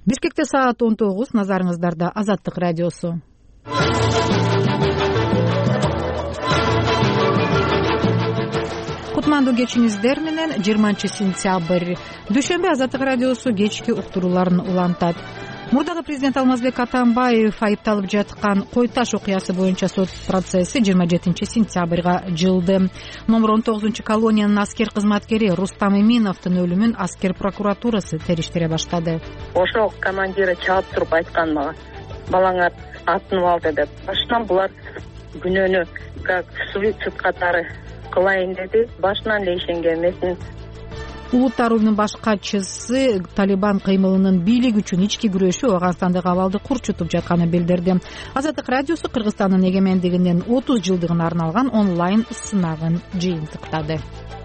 Бишкекте саат 19, назарыңыздарда Азаттык радиосу. Кутмандуу кечиңиздер менен 20-сентябрь дүйшөмбү Азаттык радиосу кечки уктурууларын улантат. Мурдагы президент Алмазбек Атамбаев айыпталып жаткан Кой Таш окуясы боюнча сот процесси 27-сентябрга жылды. Номер 19 колониянын аскер кызматкери Рустам Эминовдун өлүмүн аскер прокуратурасы териштире баштады. Ошол командиры чалып туруп айткан мага, балаңар атынып алды деп. Башынан булар күнөөнү как суицид катары кылайын деди. Башынан эле ишенген эмесмин. Улуттар уюмунун баш катчысы Талибан кыймылынын бийлик үчүн ички күрөшү Ооганстандык абалды курчутуп жатканын билдирди. Азаттык радиосу Кыргызстандын эгемендигинин 30 жылдыгына арналган онлайн сынагын жыйынтыктады.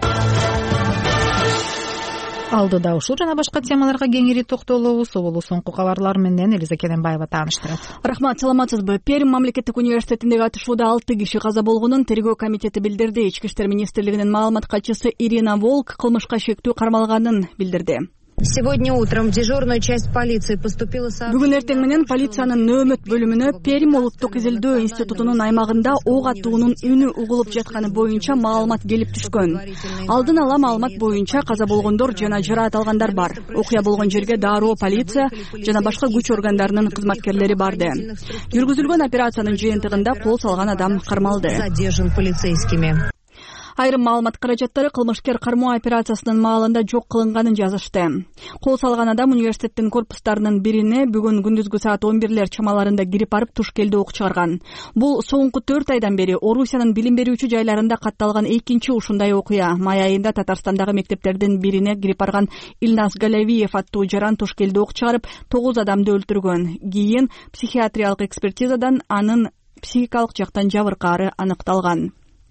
Алдыда ушул жана башка темаларга кеңири токтолобуз. Оболу соңку кабарлар менен Элиза Керенбаева тааныштырат. Рахмат, саламатсызбы? Пермь мамлекеттик университетиндеги атышууда 6 киши каза болгонун тергөө комитети билдирди. Ички иштер министрлигинин маалымат катчысы Ирина Волк кылмышка шектүү кармалганын билдирди. Сегодня утром в дежурную часть полиции поступило сообщение. Бүгүн эртең менен полициянын нөөмөт бөлүмүнө Пермь улуттук изилдөө институтунун аймагында ок атуунун үнү угулуп жатканы боюнча маалымат келип түшкөн. Алдын ала маалымат боюнча каза болгондор жана жараат алгандар бар. Окуя болгон жерге дароо полиция жана башка күч органдарынын кызматкерлери барды. Жүргүзүлгөн операциянын жыйынтыгында кол салган адам кармалды. Задержан полицейскими. Айрым маалымат каражаттары кылмышкер кармоо операциясынын маалында жок кылынганын жазышты. Кол салган адам университеттин корпустарынын бирине бүгүн күндүзгү саат 11 чамаларында кирип барып тушкелде ок чыгарган. Бул соңку 4 айдан бери Орусиянын билим берүүчү жайларында катталган экинчи ушундай окуя. Май айында Татарстандагы мектептердин бирине кирип барган Илназ Галявиев аттуу жаран тушкелде ок чыгарып 9 адамды өлтүргөн. Кийин психиатриялык экспертизадан анын психикалык жактан жабыркаары аныкталган.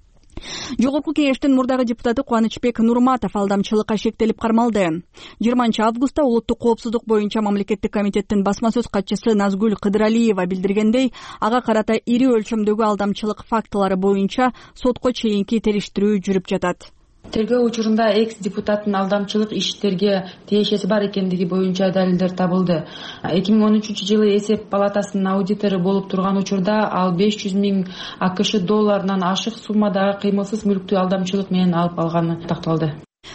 Жогорку кеңештин мурдагы депутаты Кубанычбек Нурматов алдамчылыкка шектелип кармалды. 20 августта улуттук коопсуздук боюнча мамлекеттик комитеттин басма сөз катчысы Назгүл Кыдыралиева билдиргендей, ага карата ири өлчөмдөгү алдамчылык фактылары боюнча сотко чейинки териштирүү жүрүп жатат. Тергөө учурунда экс-депутаттын алдамчылык иштерге тиешеси бар экендиги боюнча далилдер табылды. 2013-жылы эсеп палатасынын аудитору болуп турган учурда ал 500 000 АКШ долларынан ашык суммадагы кыймылсыз мүлктү алдамчылык менен алып алганы такталды.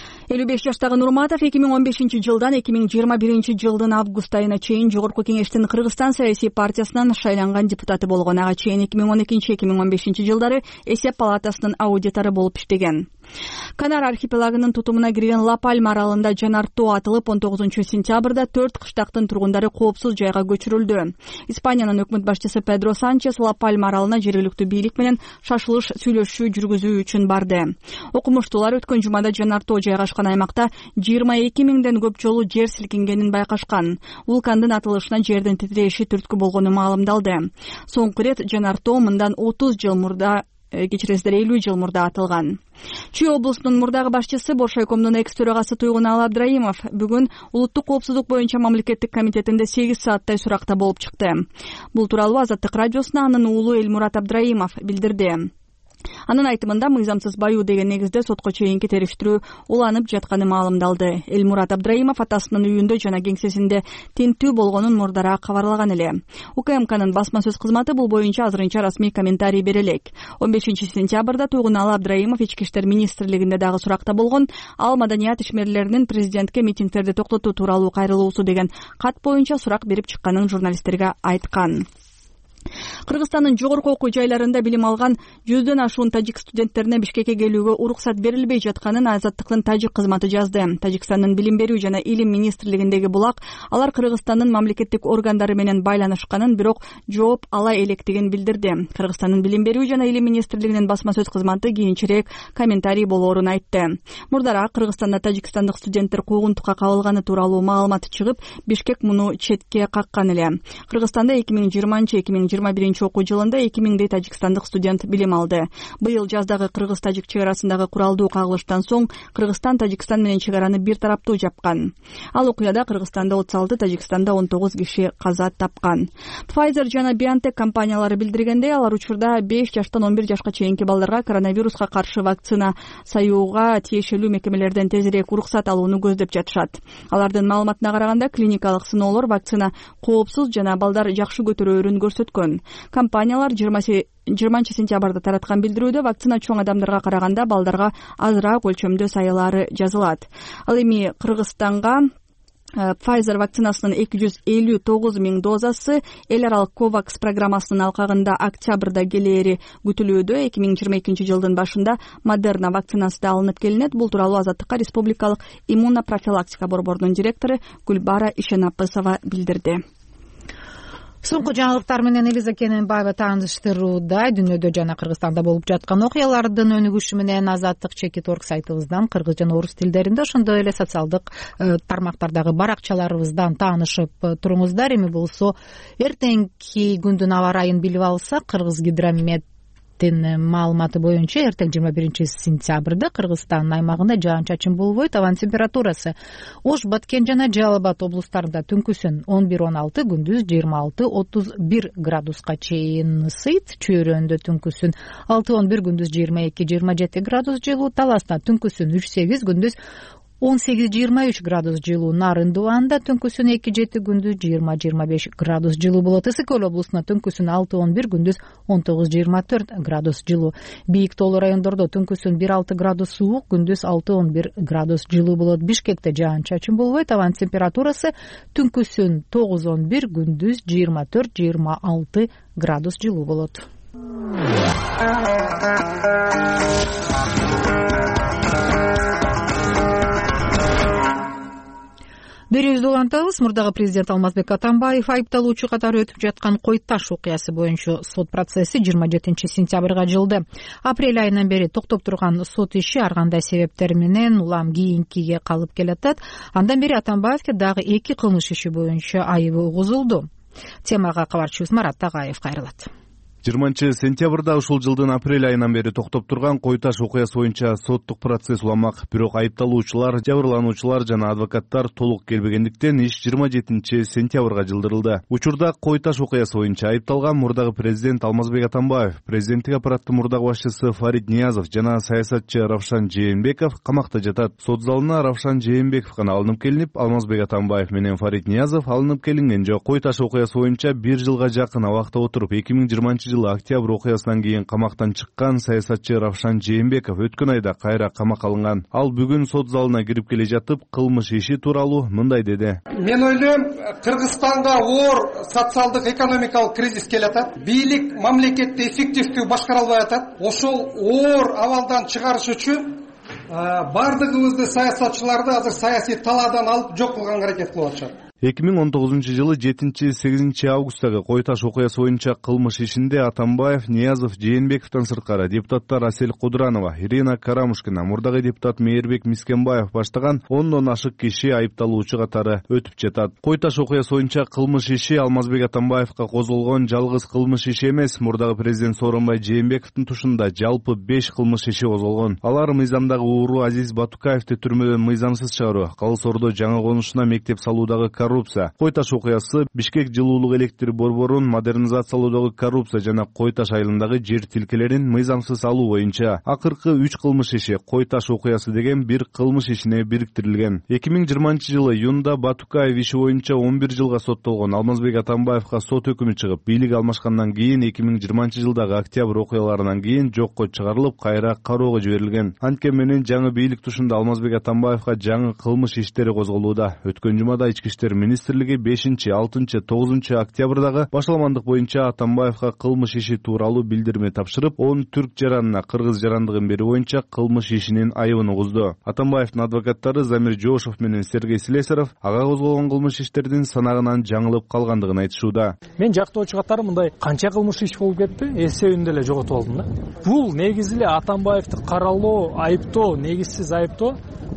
55 жаштагы Нурматов 2015 жылдан 2021 жылдын август айына чейин Жогорку кеңештин Кыргызстан саясий партиясынан шайланган депутаты болгон. Ага чейин 2012-2015 жылдары эсеп палатасынын аудитору болуп иштеген. Канар архипелагынын тутумуна кирген Ла-Пальма аралында жанар тоо атылып 19 сентябрда 4 кыштактын тургундары коопсуз жайга көчүрүлдү. Испаниянын өкмөт башчысы Педро Санчес Ла-Пальма аралына жергиликтүү бийлик менен шашылыш сүйлөшүү жүргүзүү үчүн барды. Окумуштуулар өткөн жумада жанар тоо жайгашкан аймакта 22 000ден көп жолу жер силкингенин байкашкан. Вулкандын атылышына жердин титиреши түрткү болгону маалымдалды. Соңку ирет жанар тоо мындан 30 жыл мурда, кечиресиздер 50 жыл мурда атылган. Чүй облусунун мурдагы башчысы Боршайкомдун экс-төрагасы Туйгуналы Абдраимов бүгүн улуттук коопсуздук боюнча мамлекеттик комитетинде 8 сааттай суракта болуп чыкты. Бул тууралуу Азаттык радиосуна анын уулу Элмурат Абдраимов билдирди. Анын айтымында мыйзамсыз баюу деген негизде сотко чейинки териштирүү уланып жатканы маалымдалды. Элмурат Абдраимов атасынын үйүндө жана кеңсесинде тинтүү болгонун мурдара кабарлаган эле. УКМКнын басма сөз кызматы бул боюнча азырынча расмий комментарий бере элек. 15 сентябрда Туйгуналы Абдраимов ички иштер министрлигинде дагы суракта болгон. Ал маданият ишмерлеринин президентке митингдерди токтотуу тууралуу кайрылуусу деген кат боюнча сурак берип чыкканын журналисттерге айткан. Кыргызстандын жогорку окуу жайларында билим алган 100дөн ашуун тажик студенттерине Бишкекке келүүгө уруксат берилбей жатканын Азаттыктын тажик кызматы жазды. Тажикстандын билим берүү жана илим министрлигиндеги булак алар Кыргызстандын мамлекеттик органдары менен байланышканын, бирок жооп ала электигин билдирди. Кыргызстандын билим берүү жана илим министрлигинин басма сөз кызматы кийинчерээк комментарий болоорун айтты. Мурдара Кыргызстанда тажикстандык студенттер куугунтукка кабылганы тууралуу маалымат чыгып, Бишкек муну четке каккан эле. Кыргызстанда 2020-2021 2021 окуу жылында 2000 тажикстандык студент билим алды. Быйыл жаздагы кыргыз-тажик чек арасындагы куралдуу кагылыштан соң Кыргызстан Тажикстан менен чек араны бир тараптуу жапкан. Ал окуяда Кыргызстанда 36, Тажикстанда 19 киши каза тапкан. Pfizer жана BioNTech компаниялары билдиргендей, алар учурда 5 жаштан 11 жашка чейинки балдарга коронавируска каршы вакцина саюуга тиешелүү мекемелерден тезирээк уруксат алууну көздөп жатышат. Алардын маалыматына караганда, клиникалык сыноолор вакцина коопсуз жана балдар жакшы көтөрөөрүн көрсөткөн. Компаниялар 20 сентябрда тараткан билдирүүдө вакцина чоң адамдарга караганда балдарга азыраак өлчөмдө саялаары жазылат. Ал эми Кыргызстанга Pfizer вакцинасынын 259 000 дозасы эл аралык COVAX программасынын алкагында октябрда келери күтүлүүдө. 2022 жылдын башында Moderna вакцинасы да алынып келинет. Бул тууралуу Азаттыкка Республикалык иммунопрофилактика борборунун директору Гүлбара Ишенапысова билдирди. Соңку жаңылыктар менен Элиза Кененбаева тааныштырууда. Дүйнөдө жана Кыргызстанда болуп жаткан окуялардын өнүгүшү менен Азаттык Чекит.org сайтыбыздан кыргыз жана орус тилдеринде, ошондой эле социалдык тармактардагы баракчаларыбыздан таанышып туруңуздар. Эми болсо эртеңки күндүн аба ырайын билип алсак, Кыргызгидромет маалыматы боюнча эртең 21 сентябрда Кыргызстан аймагында жаан-чачын болбойт. Абанын температурасы Ош, Баткен жана Жалал Абад облустарында түнкүсүн 11-16, күндүз 26-31 градуска чейин ысыйт. Чөйрөндө түнкүсүн 6-11, күндүз 22-27 градус жылуу. Таласта түнкүсүн 3-8, күндүз 18-23 градус жылуу. Нарын Дубанда түнкүсүн 2-7, күндүз 20-25 градус жылуу болот. Ысык Көл облусунда түнкүсүн 6-11, күндүз 19-24 градус жылуу. Бийик тоолуу райондордо түнкүсүн 1-6 градус суук, күндүз 6-11 градус жылуу болот. Бишкекте жаан-чачын болбойт. Абанын температурасы түнкүсүн 9-11, күндүз 24-26 градус жылуу болот. Берүүбүздү улантабыз. Мурдагы президент Алмазбек Атамбаев айыпталуучу катары өтүп жаткан Кой Таш окуясы боюнча сот процесси 27 сентябрга жылды. Апрель айынан бери токтоп турган сот иши ар кандай себептер менен улам кийинкиге калып келатат. Андан бери Атамбаевке дагы 2 кылмыш иши боюнча айыбы угузулду. Темага кабарчыбыз Марат Тагаев кайрылат. 20 сентябрда ушул жылдын апрель айынан бери токтоп турган Кой Таш окуясы боюнча соттук процесс уламак. Бирок айыпталуучулар, жабырлануучулар жана адвокаттар толук келбегендиктен иш 27 сентябрга жылдырылды. Учурда Кой Таш окуясы боюнча айыпталган мурдагы президент Алмазбек Атамбаев, президенттик аппараттын мурдагы башчысы Фарид Ниязов жана саясатчы Равшан Жээнбеков камакта жатат. Сот залына Равшан Жээнбеков гана алынып келинип, Алмазбек Атамбаев менен Фарид Ниязов алынып келинген жок. Кой Таш окуясы боюнча 1 жылга жакын абакта отуруп, 2020 жылы октябрь окуясынан кийин камактан чыккан саясатчы Равшан Жээнбеков өткөн айда кайра камакка алынган. Ал бүгүн сот залына кирип келе жатып, кылмыш иши тууралуу мындай деди. Мен ойлойм, Кыргызстанга оор социалдык экономикалык кризис келатат. Бийлик мамлекетти эффективдүү башкара албай атат. Ошол оор абалдан чыгарыш үчүн бардыгыбызды саясатчыларды азыр саясий талаадан алып жок кылганга аракет кылып атышат. 2019 жылы 7-8 августтагы Кой Таш окуясы боюнча кылмыш ишинде Атамбаев, Ниязов, Жээнбековдон сырткары депутаттар Асель Кудранова, Ирина Карамушкина, мурдагы депутат Мейирбек Мискенбаев баштаган 10дон ашык киши айыпталуучу катары өтүп жатат. Кой Таш окуясы боюнча кылмыш иши Алмазбек Атамбаевга козголгон жалгыз кылмыш иши эмес. Мурдагы президент Сооронбай Жээнбековдун тушунда жалпы 5 кылмыш иши козголгон. Алар мыйзамдагы ууру Азиз Батукаевди түрмөдөн мыйзамсыз чыгаруу, Калыс Ордо жаңы конушуна мектеп салуудагы коррупция, Кой Таш окуясы, Бишкек жылуулук электр борборун модернизациялоодогу коррупция жана Кой Таш айылындагы жер тилкелерин мыйзамсыз алуу боюнча акыркы 3 кылмыш иши Кой Таш окуясы деген бир кылмыш ишине бириктирилген. 2020 жылы июнда Батукаев иши боюнча 11 жылга соттолгон Алмазбек Атамбаевга сот өкүмү чыгып, бийлик алмашкандан кийин 2020 жылдагы октябрь окуяларынан кийин жокко чыгарылып, кайра кароого жиберилген. Анткени менен жаңы бийлик тушунда Алмазбек Атамбаевга жаңы кылмыш иштери козголууда. Өткөн жумада Ички иштер министрлиги 5, 6, 9 октябрдагы башаламандык боюнча Атамбаевга кылмыш иши тууралуу билдирме тапшырып, он түрк жаранына кыргыз жарандыгын берүү боюнча кылмыш ишинин айыбын угузду. Атамбаевдин адвокаттары Замир Жошов менен Сергей Слесарев ага козголгон кылмыш иштердин санагынан жаңылып калгандыгын айтышууда. Мен жактоочу катары мындай канча кылмыш иш болуп кетти, эсебинде эле жоготуп алдым да. Бул негизи эле Атамбаевди каралоо, айыптоо, негизсиз айыптоо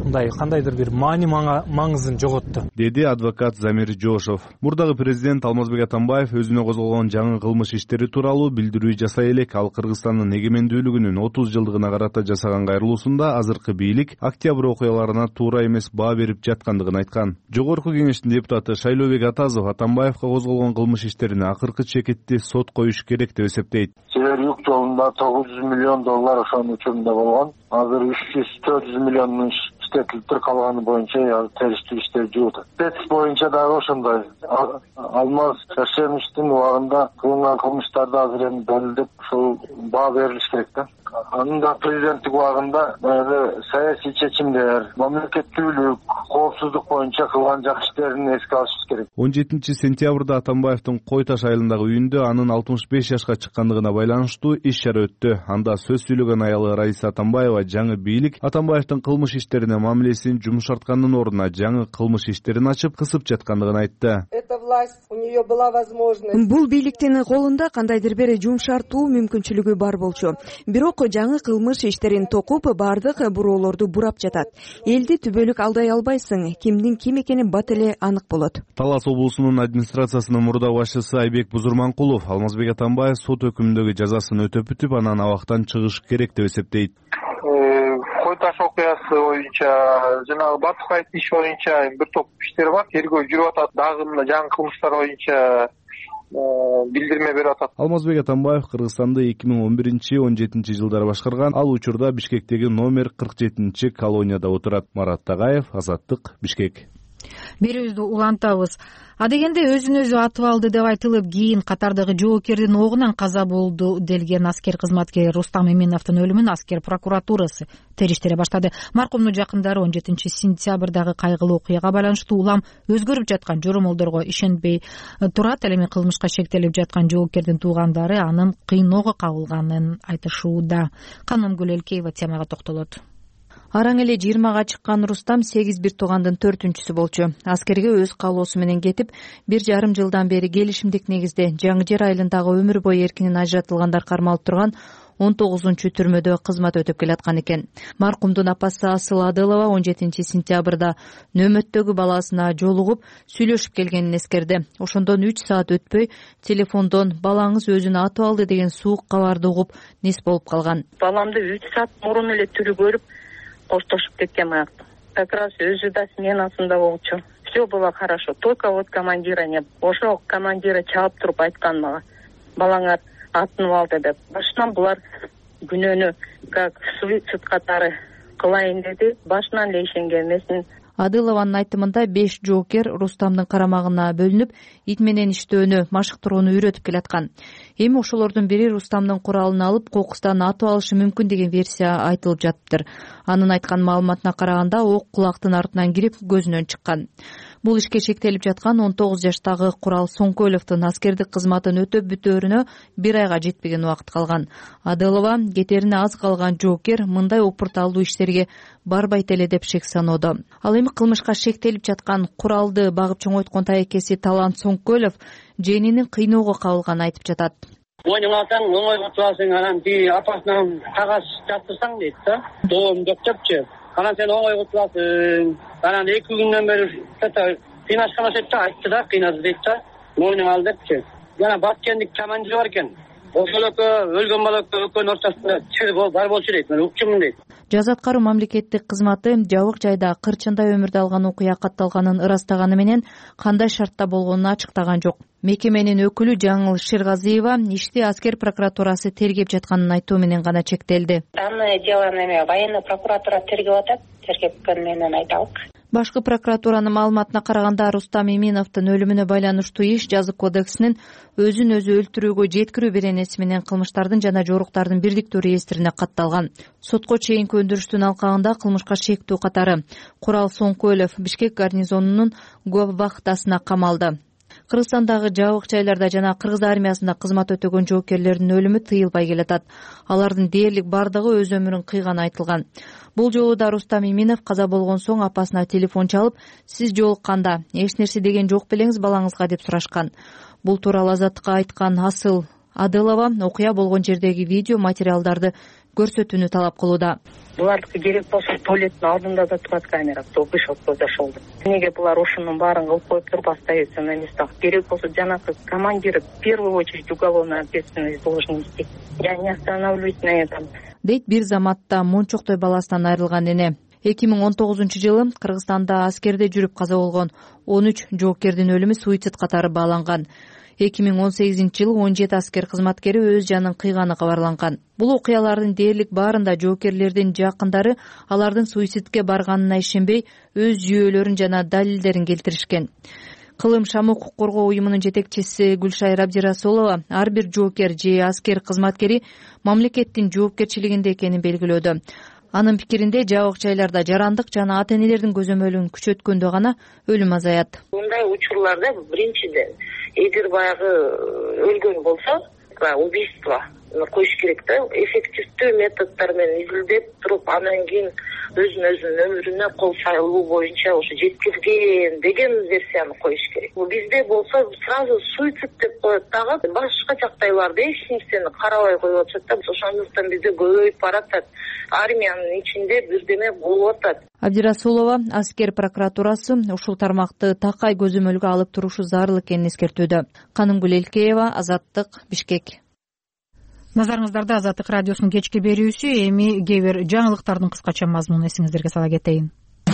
мындай кандайдыр бир маани маңызын жоготту, деди адвокат Замир Жошов. Мурдагы президент Алмазбек Атамбаев өзүнө козголгон жаңы кылмыш иштери тууралуу билдирүү жасай элек ал Кыргызстандын эгемендүүлүгүнүн 30 жылдыгына карата жасаган кайрылуусунда азыркы бийлик октябрь окуяларына туура эмес баа берип жаткандыгын айткан. Жогорку кеңештин депутаты Шайлообек Атазов Атамбаевка козголгон кылмыш иштерине акыркы чекитти сот коюш керек деп эсептейт. Себеби ЮК жолунда $900 миллион ошонун учурунда болгон. Азыр 300-400 миллиондун иштетилиптир, калганы боюнча териштик иштер жуут. ТЭЦ боюнча дагы ошондой. Алмаз Шашеновичтин убагында кылынган кылмыштарды азыр эми дәлелдеп ушул баа берилиш керек да. Анын да президенттик убагында саясий чечимдер, мамлекеттүүлүк, коопсуздук боюнча кылган жакшы иштерин эске алышыбыз керек. 17 сентябрда Атамбаевдин Кой Таш айылындагы үйүндө анын 65 жашка чыккандыгына байланыштуу иш-чара өттү. Анда сөз сүйлөгөн аялы Раиса Атамбаева жаңы бийлик Атамбаевдин кылмыш иштерине мамилесин жумшарткандын ордуна жаңы кылмыш иштерин ачып кысып жаткандыгын айтты. Бул бийликтин колунда кандайдыр бир жумшартуу мүмкүнчүлүгү бар болчу. Бирок жаңы кылмыш иштерин токуп бардык буроолорду бурап жатат. Элди түбөлүк алдай албайсың, кимдин ким экени бат эле анык болот. Талас облусунун администрациясынын мурдагы башчысы Айбек Бузурманкулов Алмазбек Атамбаев сот өкүмүндөгү жазасын өтөп бүтүп, анан абактан чыгыш керек деп эсептейт. Кой Таш окуясы боюнча жанагы Батукаев иш боюнча бир топ иштер бар. Тергөө жүрүп атат. Дагы мына жаңы кылмыштар боюнча билдирме берип атат. Алмазбек Атамбаев Кыргызстанды 2011-17 жылдары башкарган. Ал учурда Бишкектеги номер 47 колонияда отурат. Марат Тагаев, Азаттык, Бишкек. Берүүбүздү улантабыз. Адегенде өзүн өзү атып алды деп айтылып, кийин катардагы жоокердин огунан каза болду делген аскер кызматкери Рустам Эминовдун өлүмүн аскер прокуратурасы териштире баштады. Маркумдун жакындары 17 сентябрдагы кайгылуу окуяга байланыштуу улам өзгөрүп жаткан жоромолдорго ишенбей турат. Ал эми кылмышка шектелип жаткан жоокердин туугандары анын кыйноого кабылганын айтышууда. Канымгүл Элкеева темага токтолот. Араң эле 20-га чыккан Рустам 8 бир туугандын 4-үнчүсү болчу. Аскерге өз каалоосу менен кетип, 1,5 жылдан бери келишимдик негизде Жаңы Жер айылындагы өмүр бою эркинен ажыратылгандар кармалып турган 19-чу түрмөдө кызмат өтөп келаткан экен. Маркумдун апасы Асыл Адылова 17 сентябрда нөмөттөгү баласына жолугуп, сүйлөшүп келгенин эскерди. Ошондон 3 саат өтпөй телефондон балаңыз өзүн атып алды деген суук кабарды угуп нес болуп калган. Баламды 3 саат мурун эле тирүү көрүп коштошуп кеткен аякта. Как раз өзү да сменасында болчу. Все было хорошо. Только вот командира не. Ошо командира чалып туруп айткан мага. Балаңар атынып алды деп. Башынан булар күнөөнү как суицид катары кылайын деди. Башынан эле ишенген эмесин. Адылованын айтымында 5 жоокер Рустамдын карамагына бөлүнүп, ит менен иштөөнү, машыктырууну үйрөтүп келаткан. Эми ошолордун бири Рустамдын куралын алып, кокустан атып алышы мүмкүн деген версия айтылып жатыптыр. Анын айткан маалыматына караганда, ок кулактын артынан кирип, көзүнөн чыккан. Бул ишке шектелип жаткан 19 жаштагы Курал Соңкөловдун аскердик кызматын өтөп бүтөөрүнө 1 айга жетпеген убакыт калган. Адылова кетерине аз калган жоокер мындай опурталдуу иштерге барбайт эле деп шек саноодо. Ал эми кылмышка шектелип жаткан Куралды багып чоңойткон тайекеси Талант Соңкөлов жээнинин кыйноого кабылганын айтып жатат. Мойнуңа алсаң оңойго турасың, анан тиги апасынан кагаз жаздырсаң дейт да. Доом деп депчи. Анан сен оңойго турасың. Анан 2 күндөн бери кыйнашкан деп айтты да, кыйнады дейт да. Мойнуңа ал депчи. Жана Баткендик командир бар экен. Ошол өлгөн бала экөөнүн ортосунда чыр бар болчу дейт. Мен укчумун дейт. Жаза аткаруу мамлекеттик кызматы жабык жайда кырчындай өмүрдү алган окуя катталганын ырастаганы менен кандай шартта болгонун ачыктаган жок. Мекеменин өкүлү Жаңыл Ширгазиева ишти аскер прокуратурасы тергеп жатканын айтуу менен гана чектелди. Данный дело военный прокуратура тергеп атат, тергепкен менен айталык. Башкы прокуратуранын маалыматына караганда, Рустам Эминовдун өлүмүнө байланыштуу иш жазык кодексинин өзүн өзү өлтүрүүгө жеткирүү беренеси менен кылмыштардын жана жоруктардын бирдиктүү реестрине катталган. Сотко чейинки өндүрүштүн алкагында кылмышка шектүү катары Курал Соңкөлов Бишкек гарнизонунун вахтасына камалды. Кыргызстандагы жабык жайларда жана кыргыз армиясында кызмат өтөгөн жоокерлердин өлүмү тыйылбай келатат. Алардын дээрлик бардыгы өз өмүрүн кыйганы айтылган. Бул жолу да Рустам Эминов каза болгон соң апасына телефон чалып, "Сиз жолукканда эч нерсе деген жок белеңиз балаңызга" деп сурашкан. Бул тууралуу Азаттыкка айткан Асыл Адылова окуя болгон жердеги видео материалдарды көрсөтүүнү талап кылууда. Булардыкы керек болсо туалеттин алдында да турат камера, вышел зашел. Эмнеге булар ушунун баарын кылып коюп турбастайбы на местах? Керек болсо жанагы командир в первую очередь уголовную ответственность должен нести. Я не останавливаюсь на этом. Дейт бир заматта мончоктой баласынан айрылган эне. 2019-жылы Кыргызстанда аскерде жүрүп каза болгон 13 жоокердин өлүмү суицид катары бааланган. 2018-жылы 17 аскер кызматкери өз жанын кыйганы кабарланган. Бул окуялардын дээрлик баарында жоокерлердин жакындары алардын суицидке барганына ишенбей, өз жүйөлөрүн жана далилдерин келтиришкен. Кылым Шам укук коргоо уюмунун жетекчиси Гүлшайыр Абдирасулова ар бир жоокер же аскер кызматкери мамлекеттин жоопкерчилигинде экенин белгилөөдө. Анын пикиринде жабык жайларда жарандык жана ата-энелердин көзөмөлүн күчөткөндө гана өлүм азаят. Мындай учурларда биринчиден эгер баягы өлгөн болсо, убийство коюш керек да, эффективдүү методдор менен изилдеп туруп, анан кийин өзүнүн өмүрүнө кол салуу боюнча ушу жеткирген деген версияны коюш керек. Бизде болсо сразу суицид деп коет дагы, башка жактайларда эч нерсени карабай коюп атышат да. Ошондуктан бизде көбөйүп баратат. Армиянын ичинде бирдеме болуп атат. Абдирасулова аскер прокуратурасы ушул тармакты такай көзөмөлгө алып турушу зарыл экенин эскертүүдө. Канымгүл Элкеева, Азаттык, Бишкек. Назарыңыздарда Азаттык радиосунун кечки берүүсү. Эми кээ бир жаңылыктардын кыскача мазмунун эсиңиздерге сала кетейин.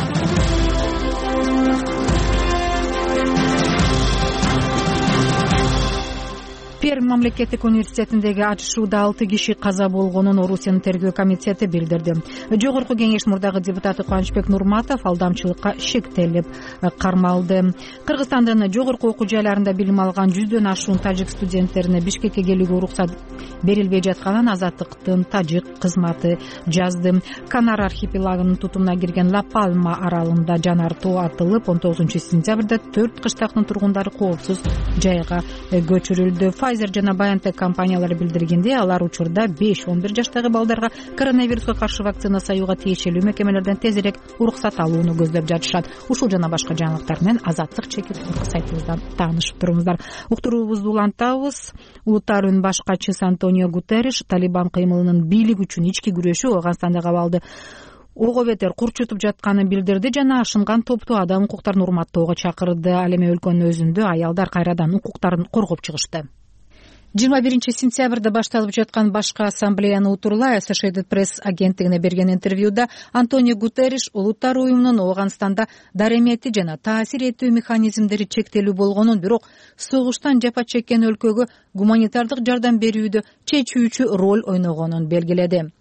Пермь мамлекеттик университетиндеги атышууда 6 киши каза болгонун Орусиянын тергөө комитети билдирди. Жогорку кеңеш мурдагы депутаты Кубанычбек Нурматов алдамчылыкка шектелип кармалды. Кыргызстандын жогорку окуу жайларында билим алган 100дөн ашуун тажик студенттерине Бишкекке келүүгө уруксат берилбей жатканын Азаттыктын тажик кызматы жазды. Канар архипелагынын тутумуна кирген Ла Пальма аралында жанар тоо атылып, 19-сентябрда 4 кыштактын тургундары коопсуз жайга көчүрүлдү. Pfizer жана BioNTech компаниялары билдиргенде, алар учурда 5-11 жаштагы балдарга коронавируска каршы вакцина саюуга тиешелүү мекемелерден тезирээк уруксат алууну көздөп жатышат. Ушул жана башка жаңылыктар менен Азаттык чекит сайтыбыздан таанышып туруңуздар. Уктуруубузду улантабыз. Улуттар үнүн башкачысы Антонио Гутерриш Талибан кыймылынын бийлик үчүн ички күрөшү Ооганстандагы абалды ого бетер курчутуп жатканын билдирди жана ашынган топту адам укуктарын урматтоого чакырды. Ал эми өлкөнүн өзүндө аялдар кайрадан укуктарын коргоп чыгышты. 21-сентябрда башталып жаткан башкы ассамблеяны утурлай Associated Press агенттигине берген интервьюда Антонио Гутерриш Улуттар уюмунун Ооганстанда даремети жана таасир этүү механизмдери чектелүү болгонун, бирок согуштан жапа чеккен өлкөгө гуманитардык жардам берүүдө чечүүчү роль ойногонун белгиледи.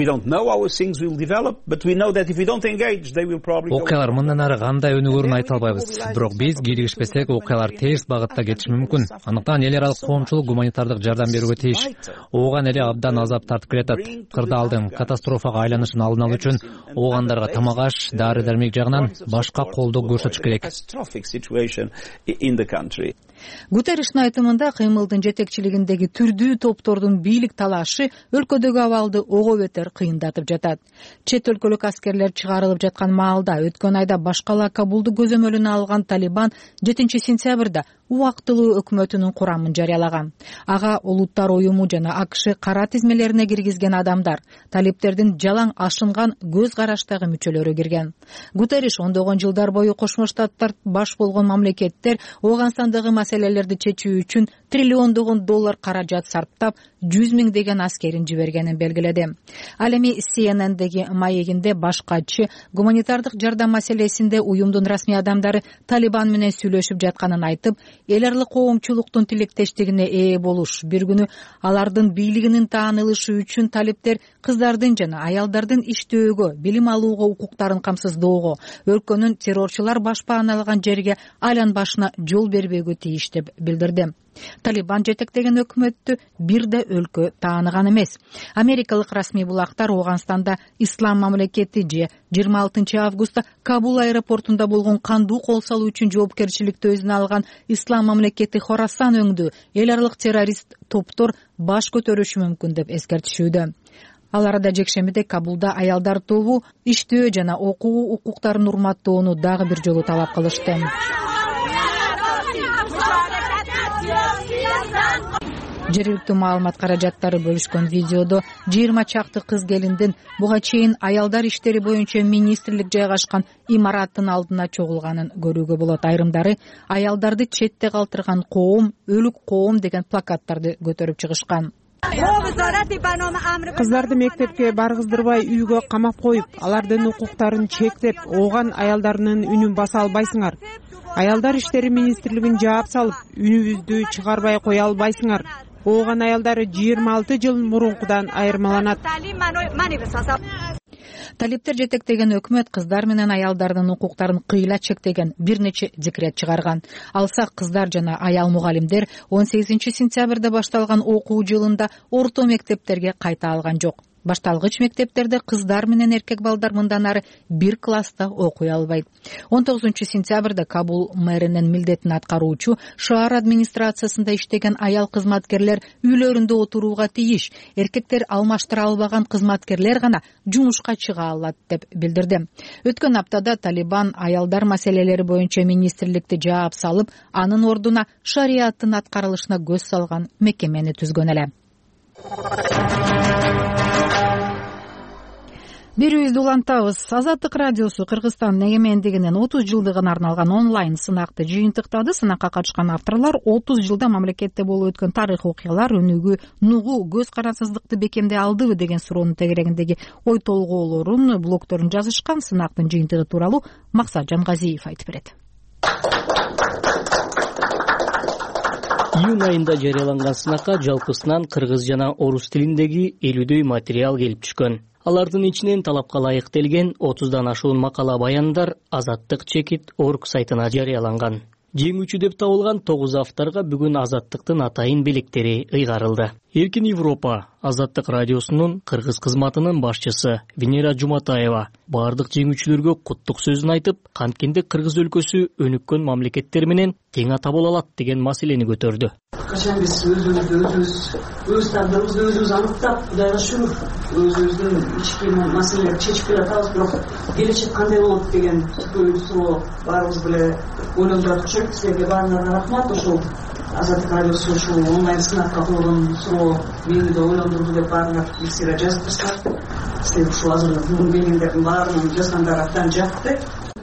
Окуялар мындан ары кандай өнүгөрүн айта албайбыз, бирок биз кийлигишпесек окуялар терс багытта кетиши мүмкүн. Андыктан эл аралык коомчулук гуманитардык жардам берүүгө тийиш. Ооган эли абдан азап тартып келатат. Кырдаалдын катастрофага айланышын алдын алуу үчүн оогандарга тамак аш, дары-дармек жагынан башка колдоо көрсөтүш керек. Гутерриштин айтымында кыймылдын жетекчилигиндеги түрдүү топтордун бийлик талашы өлкөдөгү абалды ого бетер кыйындатып жатат. Чет өлкөлүк аскерлер чыгарылып жаткан маалда өткөн айда башкала Кабулду көзөмөлүнө алган Талибан 7-сентябрда убактылуу өкмөтүнүн курамын жарыялаган. Ага Улуттар уюму жана АКШ кара тизмелерине киргизген адамдар, талиптердин жалаң ашынган көз караштагы мүчөлөрү кирген. Гутерриш ондогон жылдар бою Кошмо Штаттар баш болгон мамлекеттер Ооганстандагы маселелерди чечүү үчүн триллиондогон доллар каражат сарптап, 100 миңдеген аскерин жибергенин белгиледи. Ал эми CNN'деги маегинде башкачы гуманитардык жардам маселесинде уюмдун расмий адамдары Талибан менен сүйлөшүп жатканын айтып, эл аралык коомчулуктун тилектештигине ээ болуш, бир күнү алардын бийлигинин таанылышы үчүн талиптер кыздардын жана аялдардын иштөөгө, билим алууга укуктарын камсыздоого, өлкөнүн террорчулар башпаан жерге айланбашына жол бербөөгө тийиш деп билдирди. Талибан жетектеген өкмөттү бир да өлкө тааныган эмес. Америкалык расмий булактар Ооганстанда ислам мамлекети же 26 августта Кабул аэропортунда болгон кандуу кол салуу үчүн жоопкерчиликти өзүнө алган ислам мамлекети Хорасан өңдүү эл аралык террорист топтор баш көтөрүшү мүмкүн деп эскертишүүдө. Ал арада жекшембиде Кабулда аялдар тобу иштөө жана окуу укуктарын урматтоону дагы бир жолу талап кылышты. Жергиликтүү маалымат каражаттары бөлүшкөн видеодо 20 чакты кыз келиндин буга чейин аялдар иштери боюнча министрлик жайгашкан имараттын алдына чогулганын көрүүгө болот. Айрымдары аялдарды четте калтырган коом, өлүк коом деген плакаттарды көтөрүп чыгышкан. Кыздарды мектепке баргыздырбай үйгө камап коюп, алардын укуктарын чектеп, ооган аялдарынын үнүн баса албайсыңар. Аялдар иштери министрлигин жаап салып, үнүбүздү чыгарбай кое албайсыңар. Ооган аялдар 26 жыл мурункудан айырмаланат. Талиптер жетектеген өкмөт кыздар менен аялдардын укуктарын кыйла чектеген бир нече декрет чыгарган. Алса кыздар жана аял мугалимдер 18 сентябрда башталган окуу жылында орто мектептерге кайта алган жок. Башталгыч мектептерде кыздар менен эркек балдар мындан ары бир класста окуй албайт. 19 сентябрда Кабул мэринин милдетин аткаруучу шаар администрациясында иштеген аял кызматкерлер үйлөрүндө отурууга тийиш, эркектер алмаштыра албаган кызматкерлер гана жумушка чыга алат деп билдирди. Өткөн аптада Талибан аялдар маселелери боюнча министрликти жаап салып, анын ордуна шариаттын аткарылышына көз салган мекемени түзгөн эле. Берүүбүздү улантабыз. Азаттык радиосу Кыргызстандын эгемендигинин 30 жылдыгына арналган онлайн сынакты жыйынтыктады. Сынакка катышкан авторлор 30 жылда мамлекетте болуп өткөн тарых окуялар өнүгүү, нугуу, көз карансыздыкты бекемдей алдыбы деген суроонун тегерегиндеги ой толгоолорун, блогторун жазышкан. Сынактын жыйынтыгы тууралуу Максат Жангазиев айтып берет. Июнь айында жарыяланган сынакка жалпысынан кыргыз жана орус тилиндеги 50дөй материал келип түшкөн. Алардын ичинен талапка ылайыктелген 30дан ашуун макала баяндар Азаттык чекит орг сайтына жарыяланган. Жеңүүчү деп табылган 9 авторго бүгүн Азаттыктын атайын белектери ыйгарылды. Эркин Европа Азаттык радиосунун кыргыз кызматынын башчысы Венера Жуматаева бардык жеңүүчүлөргө куттук сөзүн айтып, канткенде кыргыз өлкөсү өнүккөн мамлекеттер менен тең ата боло алат деген маселени көтөрдү. Качан биз өз тагдырыбызды өзүбүз аныктап, Кудайга шүгүр, өзүбүздүн ички маселелерди чечип келатабыз, бирок келечек кандай болот деген суроо баарыбыз деле ойлонуп жатышат. Силерге баарыңарга рахмат. Ошол Азаттык радиосу ушул онлайн сынакка койгон суроо мени да ойлондурду деп баарыңар бир жазып турсаңар. Силер ушул азырлык белгилердин баарынын жазгандары абдан жакты.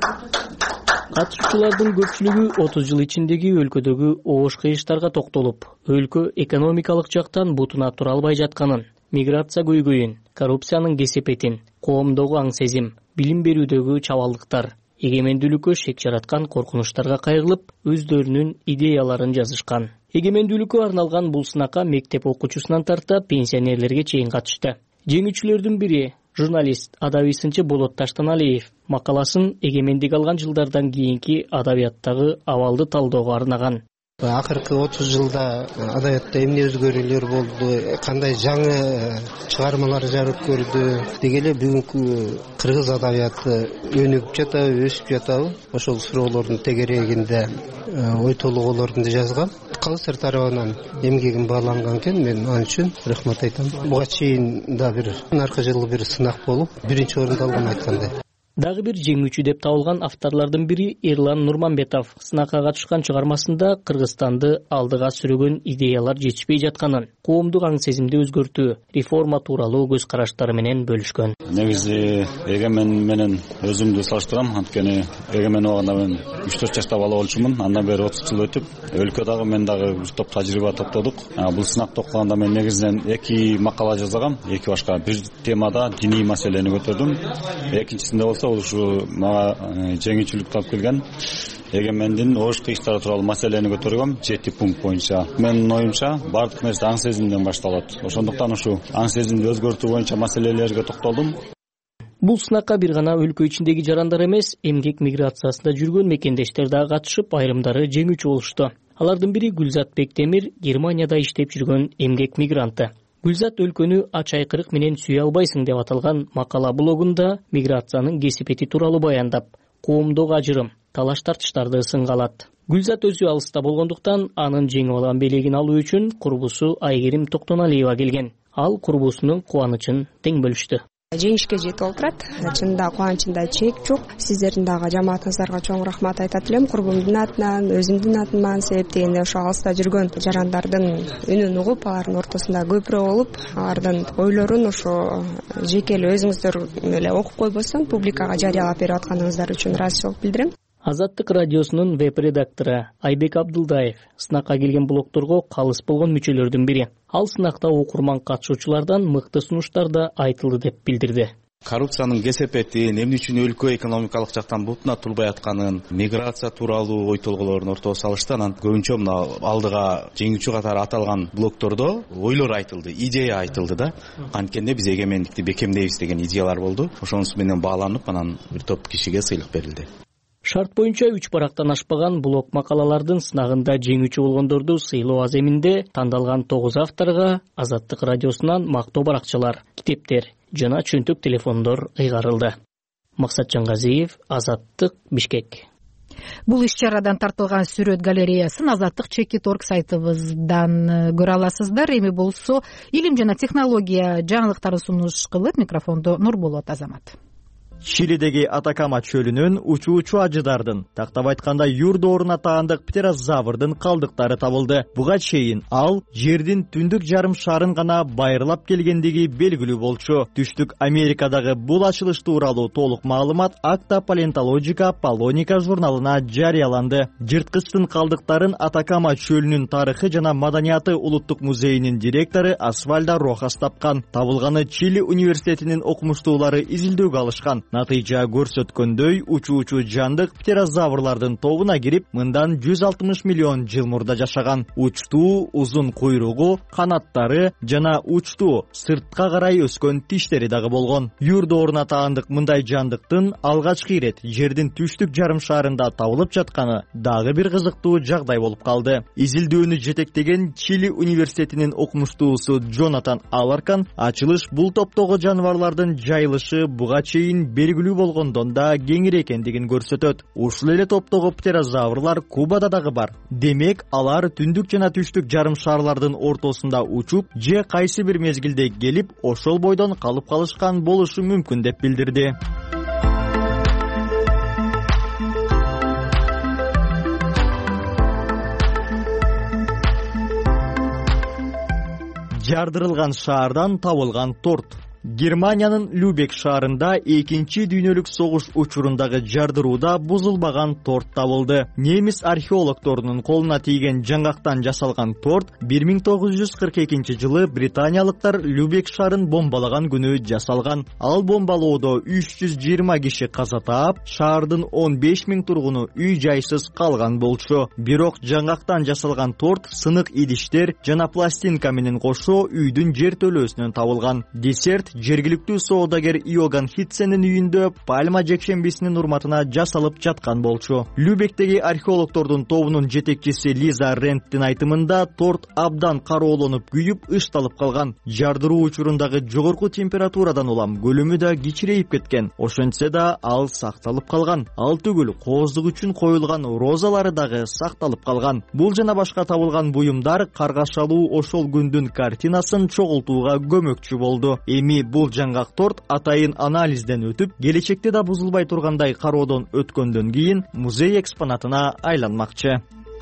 Катышуучулардын көпчүлүгү 30 жыл ичиндеги өлкөдөгү оош кыйыштарга токтолуп, өлкө экономикалык жактан бутуна тура албай жатканын, миграция көйгөйүн, коррупциянын кесепетин, коомдогу аң сезим, билим берүүдөгү чабалдыктар, эгемендүүлүккө шек жараткан коркунучтарга кайрылып, өздөрүнүн идеяларын жазышкан. Эгемендүүлүккө арналган бул сынакка мектеп окуучусунан тарта пенсионерлерге чейин катышты. Жеңүүчүлөрдүн бири журналист, адабий сынчы Болот Таштаналиев макаласын эгемендик алган жылдардан кийинки адабияттагы абалды талоого арнаган. Акыркы 30 жылда адабиятта эмне өзгөрүүлөр болду, кандай жаңы чыгармалар жарык көрдү дегеле бүгүнкү кыргыз адабияты өнүгүп жатабы, өсүп жатабы? Ошол суроолордун тегерегинде ой толгоолорду жазгам. Калыстар тарабынан эмгегим бааланган экен, мен ал үчүн рахмат айтам. Буга чейин да бир аркы жылы бир сынак болуп, биринчи орунду алган айткандай. Дагы бир жеңүүчү деп табылган авторлордун бири Эрлан Нурманбетов сынакка катышкан чыгармасында Кыргызстанды алдыга сүрөгөн идеялар жетишпей жатканын, коомдук аң сезимди өзгөртүү, реформа тууралуу көз караштары менен бөлүшкөн. Негизи эгемен менен өзүмдү салыштырам, анткени эгемен убагында мен 3-4 жашта бала болчумун. Андан бери 30 жыл өтүп, өлкөдөгү мен дагы бир топ тажрыйба топтодук. Бул сынакты окуганда мен негизинен 2 макала жазгам, 2 башка. Бир темада диний маселени көтөрдүм. Экинчисинде болсо ушу мага жеңүүчүлүк алып келген эгемендин оош кыйыштары тууралуу маселени көтөргөм 7 пункт боюнча. Менин оюмча бардык нерсе аң сезимден башталат. Ошондуктан ушу аң сезимди өзгөртүү боюнча маселелерге токтолдум. Бул сынакка бир гана өлкө ичиндеги жарандар эмес, эмгек миграциясында жүргөн мекендештер дагы катышып, айрымдары жеңүүчү болушту. Алардын бири Гүлзат Бектемир, Германияда иштеп жүргөн эмгек мигранты. Гүлзат өлкөнү ач айкырык менен сүйө албайсың деп аталган макала блогунда миграциянын кесипети тууралуу баяндап, коомдогу ажырым, талаш тартыштарды сынга алат. Гүлзат өзү алыста болгондуктан анын жеңип алган белегин алуу үчүн курбусу Айгерим Токтоналиева келген. Ал курбусунун кубанычын тең бөлүштү. жеңишке жетип отурат. Чынында кубанычымда чек жок. Сиздердин дагы жамаатыңыздарга чоң рахмат айтат элем. Курбумдун атынан, өзүмдүн атыман, себеп дегенде ошо алыста жүргөн жарандардын үнүн угуп, алардын ортосунда көпүрө болуп, алардын ойлорун ошо жеке эле өзүңүздөр эле окуп койбостон публикага жарыялап берип атканыңыздар үчүн ыраазычылык билдирем. Азаттык радиосунун веб-редактору Айбек Абдылдаев сынакка келген блогторго калыс болгон мүчөлөрдүн бири. Ал сынакта окурман катышуучулардан мыкты сунуштар да айтылды деп билдирди. Коррупциянын кесепетин, эмне үчүн өлкө экономикалык жактан бутуна турбай атканын, миграция тууралуу ой толгоолорун ортого салышты. Анан көбүнчө мына алдыга жеңүүчү катары аталган блогтордо ойлор айтылды, идея айтылды да. Анткенде биз эгемендикти бекемдейбиз деген идеялар болду. Ошонусу менен бааланып, анан бир топ кишиге сыйлык берилди. Шарт боюнча 3 барактан ашпаган блог макалалардын сынагында жеңүүчү болгондорду сыйлоо аземинде тандалган 9 авторго Азаттык радиосунан мактоо баракчалар, китептер жана чөнтөк телефондор ыйгарылды. Максат Жангазиев, Азаттык, Бишкек. Бул иш-чарадан тартылган сүрөт галереясын azattik.org сайтыбыздан көрө аласыздар. Эми болсо илим жана технология жаңылыктары сунуш кылып, микрофондо Нурболот Азамат. Чилидеги Атакама чөлүнөн учуучу ажыдардын, тактап айтканда юрдооруна таандык птерозаврдын калдыктары табылды. Буга чейин ал жердин түндүк жарым шарын гана байырлап келгендиги белгилүү болчу. Түштүк Америкадагы бул ачылыш тууралуу толук маалымат Acta Paleontologica Polonica журналына жарыяланды. Жырткычтын калдыктарын Атакама чөлүнүн тарыхы жана маданияты улуттук музейинин директору Асфальдо Рохас тапкан. Табылганы Чили университетинин окумуштуулары изилдөөгө алышкан. Натыйжа көрсөткөндөй, учуучу жандык птерозаврлардын тобуна кирип, мындан 160 миллион жыл мурда жашаган. Учтуу, узун куйругу, канаттары жана учтуу, сыртка карай өскөн тиштери дагы болгон. Юрдооруна таандык мындай жандыктын алгачкы ирет жердин түштүк жарым шарында табылып жатканы дагы бир кызыктуу жагдай болуп калды. Изилдөөнү жетектеген Чили университетинин окумуштуусу Джонатан Аларкан ачылыш бул топтогу жаныбарлардын жайылышы буга чейин белгилүү болгондон да кеңири экендигин көрсөтөт. Ушул эле топтогу птерозаврлар Кубада дагы бар. Демек, алар түндүк жана түштүк жарым шарлардын ортосунда учуп, же кайсы бир мезгилде келип, ошол бойдон калып калышкан болушу мүмкүн деп билдирди. Жардырылган шаардан табылган торт. Германиянын Любек шаарында 2-чи дүйнөлүк согуш учурундагы жардырууда бузулбаган торт табылды. Немис археологторунун колуна тийген жаңгактан жасалган торт 1942 жылы британиялыктар Любек шаарын бомбалаган күнү жасалган. Ал бомбалоодо 320 киши каза таап, шаардын 15 000 тургуну үй жайсыз калган болчу. Бирок жаңгактан жасалган торт сынык идиштер жана пластинка менен кошо үйдүн жер төлөөсүнөн табылган. Десерт жергиликтүү соодагер Иоган Хитсенин үйүндө пальма жекшембисинин урматына жасалып жаткан болчу. Любектеги археологтордун тобунун жетекчиси Лиза Ренттин айтымында торт абдан кароолонуп күйүп ышталып калган. Жардыруу учурундагы жогорку температурадан улам көлөмү да кичирейип кеткен. Ошентсе да ал сакталып калган. Ал түгүл, кооздук үчүн коюлган розалары дагы сакталып калган. Бул жана башка табылган буюмдар каргашалуу ошол күндүн картинасын чогултууга көмөкчү болду. Эми бул жаңгак торт атайын анализден өтүп, келечекте да бузулбай тургандай кароодон өткөндөн кийин музей экспонатына айланмакчы.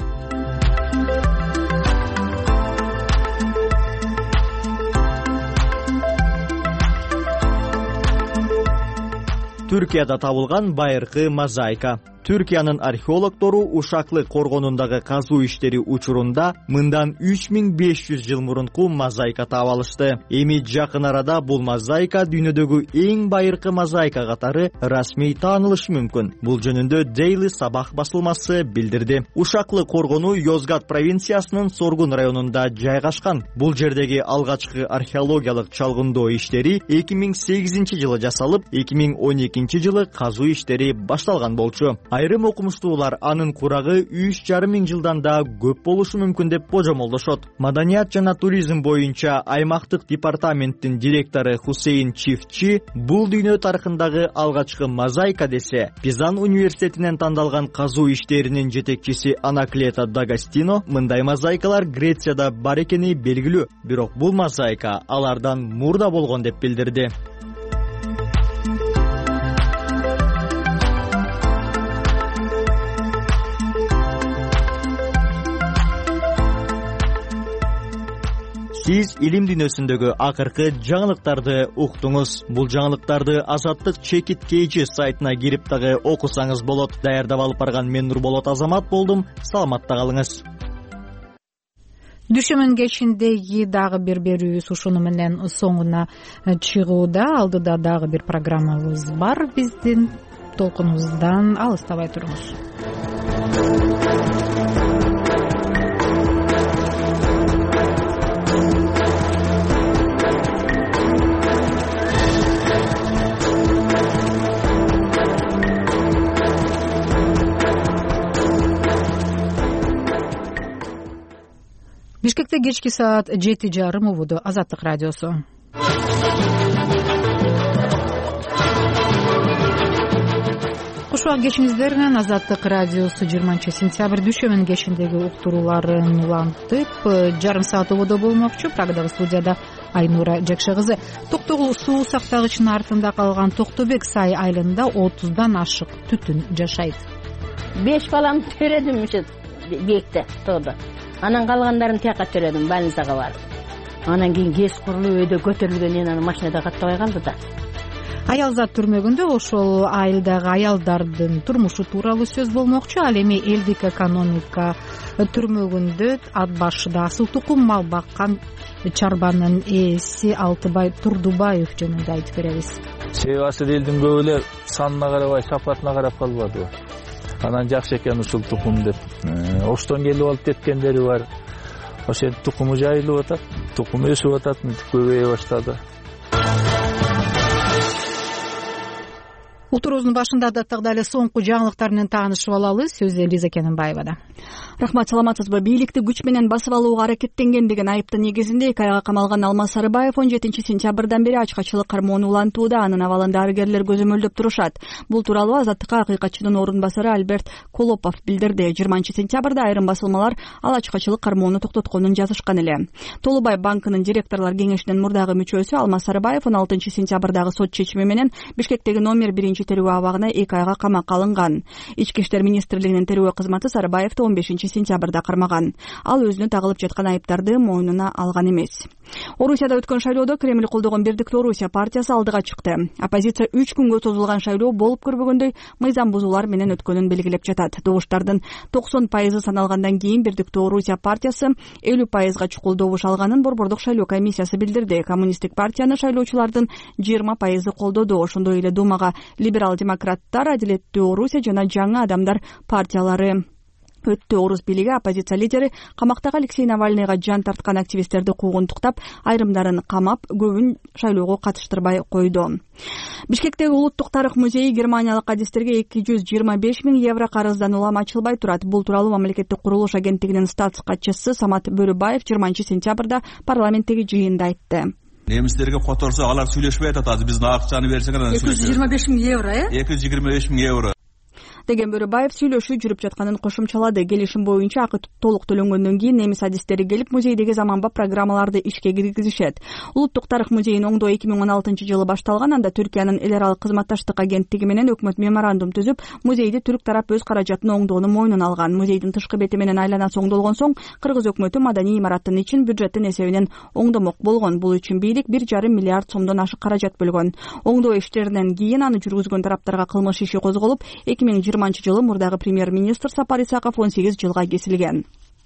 Түркияда табылган байыркы мозаика. Түркиянын археологтору Ушаклы коргонундагы казуу иштери учурунда мындан 3500 жыл мурунку мозаика таап алышты. Эми жакын арада бул мозаика дүйнөдөгү эң байыркы мозаика катары расмий таанылышы мүмкүн. Бул жөнүндө Daily Sabah басылмасы билдирди. Ушаклы коргону Йозгат провинциясынын Соргун районунда жайгашкан. Бул жердеги алгачкы археологиялык чалгындоо иштери 2008 жылы жасалып, 2012 жылы казуу иштери башталган болчу. Айрым окумуштуулар анын курагы 3,5 жылдан да көп болушу мүмкүн деп божомолдошот. Маданият жана туризм боюнча аймактык департаменттин директору Хусейн Чифчи бул дүйнө тарыхындагы алгачкы мозаика десе, Пизан университетинен тандалган казуу иштеринин жетекчиси Анаклета Дагастино мындай мозаикалар Грецияда бар экени белгилүү, бирок бул мозаика алардан мурда болгон деп билдирди. Сиз илим дүйнөсүндөгү акыркы жаңылыктарды уктуңуз. Бул жаңылыктарды Азаттык чекит KG сайтына кирип дагы окусаңыз болот. Даярдап алып барган мен Нурболот Азамат болдум. Саламатта калыңыз. Дүшөмүн кечиндеги дагы бир берүүбүз ушуну менен соңуна чыгууда. Алдыда дагы бир программабыз бар. Биздин толкунубуздан алыстабай туруңуз. Бишкекте кечки саат 7:30 убуду. Азаттык радиосу. Куш убак кечиңиздер менен Азаттык радиосу 20-сентябрь дүшөмүн кечиндеги уктурууларын улантып, жарым саат убудо болмокчу. Программада студияда Айнура Жакшы кызы. Токтогул суу сактагычынын артында калган Токтобек сай айылында 30дан ашык түтүн жашайт. 5 балам төрөдүм ушу бекте тоодо. Анан калгандарын тияка төрөдүм, больницага барып. Анан кийин кез курулуп өйдө көтөрүлгөндөн анан машинада каттабай калды да. Аял зат түрмөгүндө ошол айылдагы аялдардын турмушу тууралуу сөз болмокчу. Ал эми элдик экономика түрмөгүндө ат башыда асыл тукум мал баккан чарбанын ээси Алтыбай Турдубаев жөнүндө айтып беребиз. Себеби асыл элдин көбү эле санына карабай, сапатына карап калбадыбы. Анан жакшы экен ушул тукум деп. Оштон келип алып кеткендери бар. Ошол тукуму жайылып атат, тукум өсүп атат, көбөйө баштады. Утурубуздун башында даттагы эле соңку жаңылыктар менен таанышып алалы. Сөз Элиза Кененбаевада. Рахмат, саламатсызбы? Бийликти күч менен басып алууга аракеттенген деген айыптын негизинде 2 айга камалган Алмаз Сарыбаев 17-сентябрдан бери ачкачылык кармоону улантууда. Анын абалын дарыгерлер көзөмөлдөп турушат. Бул тууралуу Азаттыкка акыйкатчынын орун басары Альберт Колопов билдирди. 20-сентябрда айрым басылмалар ал ачкачылык кармоону токтотконун жазышкан эле. Толубай банкынын директорлор кеңешинин мурдагы мүчөсү Алмаз Сарыбаев 16-сентябрдагы сот чечими менен Бишкектеги номер 1 терүү абагына 2 айга камакка алынган. Ички иштер министрлигинин терүү кызматы Сарыбаевди 15-сентябрда кармаган. Ал өзүнө тагылып жаткан айыптарды мойнуна алган эмес. Орусияда өткөн шайлоодо Кремль колдогон Бирдиктүү Орусия партиясы алдыга чыкты. Оппозиция 3 күнгө созулган шайлоо болуп көрбөгөндөй мыйзам бузуулар менен өткөнүн белгилеп жатат. Добуштардын 90% саналгандан кийин Бирдиктүү Орусия партиясы 50%га чукул добуш алганын Борбордук шайлоо комиссиясы билдирди. Коммунисттик партияны шайлоочулардын 20% колдоду. Ошондой эле Думага либерал-демократтар, Адилеттүү Орусия жана Жаңы адамдар партиялары өттү. Орус бийлиги оппозиция лидери камактагы Алексей Навальныйга жан тарткан активисттерди куугунтуктап, айрымдарын камап, көбүн шайлоого катыштырбай койду. Бишкектеги Улуттук тарых музейи германиялык адистерге 225 000 евро карыздан улам ачылбай турат. Бул тууралуу мамлекеттик курулуш агенттигинин статс катчысы Самат Бөрүбаев 20-сентябрда парламенттеги жыйында айтты. Немистерге которсок алар сүйлөшпөй атат. Азыр биздин акчаны берсең анан 225 000 евро, 225 000 евро. деген Бөрүбаев сүйлөшүү жүрүп жатканын кошумчалады. Келишим боюнча акы толук төлөнгөндөн кийин немис адистери келип музейдеги заманбап программаларды ишке киргизишет. Улуттук тарых музейин оңдоо 2016-жылы башталган. Анда Түркиянын эл аралык кызматташтык агенттиги менен өкмөт меморандум түзүп, музейди түрк тарап өз каражатын оңдоону мойнуна алган. Музейдин тышкы бети менен айланасы оңдолгон соң кыргыз өкмөтү маданий имараттын ичин бюджеттин эсебинен оңдомок болгон. Бул үчүн бийлик 1,5 миллиард сомдон ашык каражат бөлгөн. Оңдоо иштеринен кийин аны жүргүзгөн тараптарга кылмыш иши козголуп, 2020-жылы мурдагы премьер-министр Сапар Исаков 18 жылга кесилген.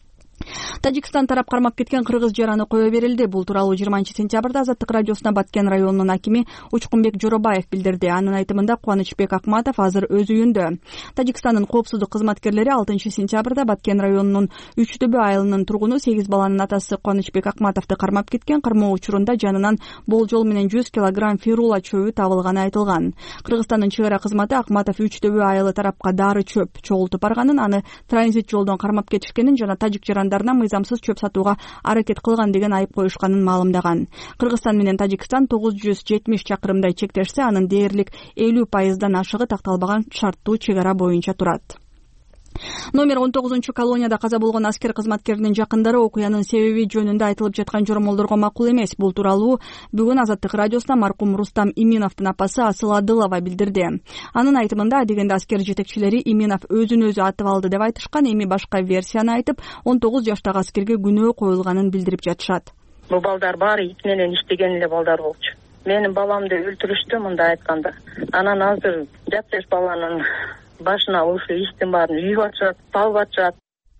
Тажикстан тарап кармап кеткен кыргыз жараны кое берилди. Бул тууралуу 20-сентябрда Азаттык радиосуна Баткен районунун акими Учкунбек Жоробаев билдирди. Анын айтымында Кубанычбек Акматов азыр өз үйүндө. Тажикстандын коопсуздук кызматкерлери 6-сентябрда Баткен районунун Үчтөбө айылынын тургуну 8 баланын атасы Кубанычбек Акматовду кармап кеткен. Кармоо учурунда жанынан болжол менен 100 килограмм фирула чөбү табылганы айтылган. Кыргызстандын чыгара кызматы Акматов Үчтөбө айылы тарапка дары чөп чогултуп барганын, аны транзит жолдон кармап кетишкенин жана тажик жарандарына мыйзамсыз чөп сатууга аракет кылган деген айып коюшканын маалымдаган. Кыргызстан менен Тажикстан 970 чакырымдай чектешсе, анын дээрлик 50%дан ашыгы такталбаган шарттуу чегара боюнча турат. Номер 19 колонияда каза болгон аскер кызматкеринин жакындары окуянын себеби жөнүндө айтылып жаткан жоромолдорго макул эмес. Бул тууралуу бүгүн Азаттык радиосуна маркум Рустам Иминовдун апасы Асыл Адылова билдирди. Анын айтымында адегенде аскер жетекчилери Иминов өзүн өзү атып алды деп айтышкан, эми башка версияны айтып, 19 жаштагы аскерге күнөө коюлганын билдирип жатышат. Бул балдар баары ит менен иштеген эле балдар болчу. Менин баламды өлтүрүштү, мындай айтканда. Анан азыр жат баланын башына ушул иштин баарын үйүп атышат, салып атышат.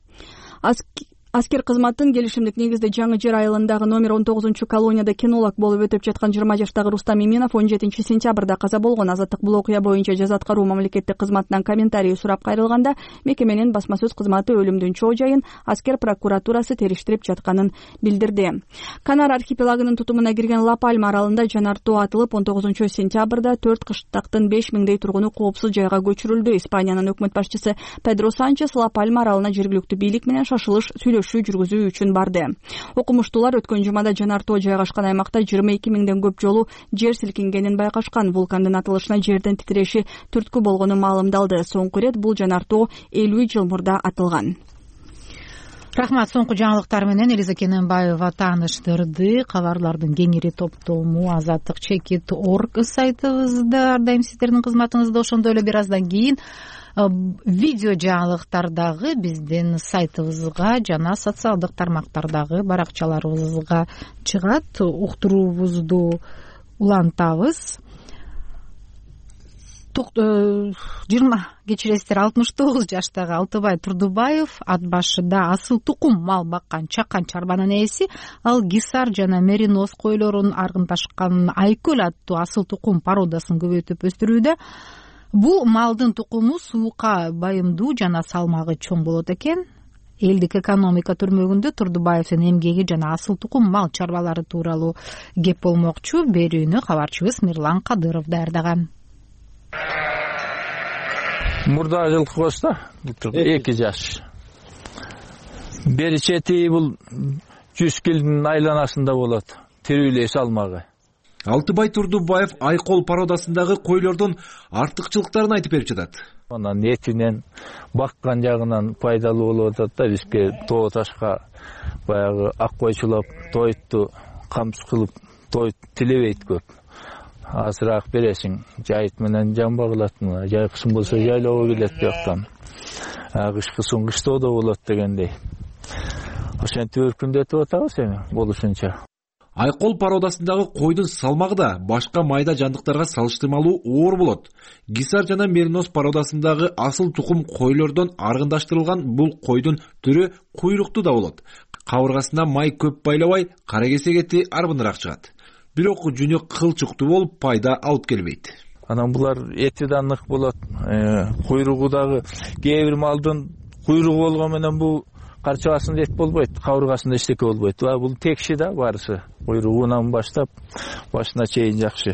Аскер кызматтын келишимдик негизде Жаңы Жер айылындагы номер 19 колонияда кинолог болуп өтүп жаткан 20 жаштагы Рустам Именов 17 сентябрда каза болгон. Азаттык бул окуя боюнча жаза аткаруу мамлекеттик кызматынан комментарий сурап кайрылганда мекеменин басма сөз кызматы өлүмдүн чоо жайын Аскер прокуратурасы териштирип жатканын билдирди. Канар архипелагынын тутумуна кирген Ла-Пальма аралында жанар тоо атылып 19 сентябрда 4 кыштактын 5000дей тургуну коопсуз жайга көчүрүлдү. Испаниянын өкмөт башчысы Педро Санчес Ла-Пальма аралына жергиликтүү бийлик менен шашылыш жүргүзүү үчүн барды. Окумуштуулар өткөн жумада жанар тоо жайгашкан аймакта 22 000ден көп жолу жер силкингенин байкашкан. Вулкандын атылышына жерден титиреши түрткү болгону маалымдалды. Соңку ирет бул жанар тоо 50 жыл мурда атылган. Рахмат. Соңку жаңылыктар менен Элиза Кененбаева тааныштырды. Кабарлардын кеңири топтому azattik.org сайтыбызда ар дайым сиздердин кызматыңызда. Ошондой эле бир аздан кийин видео жаңылыктардагы биздин сайтыбызга жана социалдык тармактардагы баракчаларыбызга чыгат. Уктуруубузду улантабыз. 69 жаштагы Алтыбай Турдубаев ат башыда асыл тукум мал баккан чакан чарбанын ээси. Ал Гисар жана Меринос койлорун аргынташкан Айкөл аттуу асыл тукум породасын көбөйтүп өстүрүүдө. Бул малдын тукуму суукка байымдуу жана салмагы чоң болот экен. Элдик экономика түрмөгүндө Турдубаевдин эмгеги жана асыл тукум мал чарбалары тууралуу кеп болмокчу. Берүүнү кабарчыбыз Мирлан Кадыров даярдаган. Мурда жылкы болсо 2 жаш. Бери чети бул 100 килдин айланасында болот. Тирүүлей салмагы. Алтыбай Турдубаев Айкол породасындагы койлордун артыкчылыктарын айтып берип жатат. Анан этинен баккан жагынан пайдалуу болуп атат да. Бизге тоо ташка баягы ак койчулап тойту камсыз кылып той тилебейт көп. Азыраак бересиң, жайыт менен жан багылат. Жайкысын болсо жайлоого келет бияктан. Кышкысын кыштоодо болот дегендей. Ошентип өркүндөтүп атабыз эми болушунча. Айкол породасындагы койдун салмагы да башка майда жандыктарга салыштырмалуу оор болот. Гисар жана Меринос породасындагы асыл тукум койлордон аргындаштырылган бул койдун түрү куйруктуу да болот. Кабыргасына май көп байлабай, кара кесек эти арбыныраак чыгат. Бирок жүнү кылчуктуу болуп пайда алып келбейт. Анан булар эти да нык болот. Куйругу дагы кээ бир малдын куйругу болгон менен бул карчабасында эт болбойт, кабыргасында эчтеке болбойт. Бул текши да барысы. Куйругунан баштап башына чейин жакшы.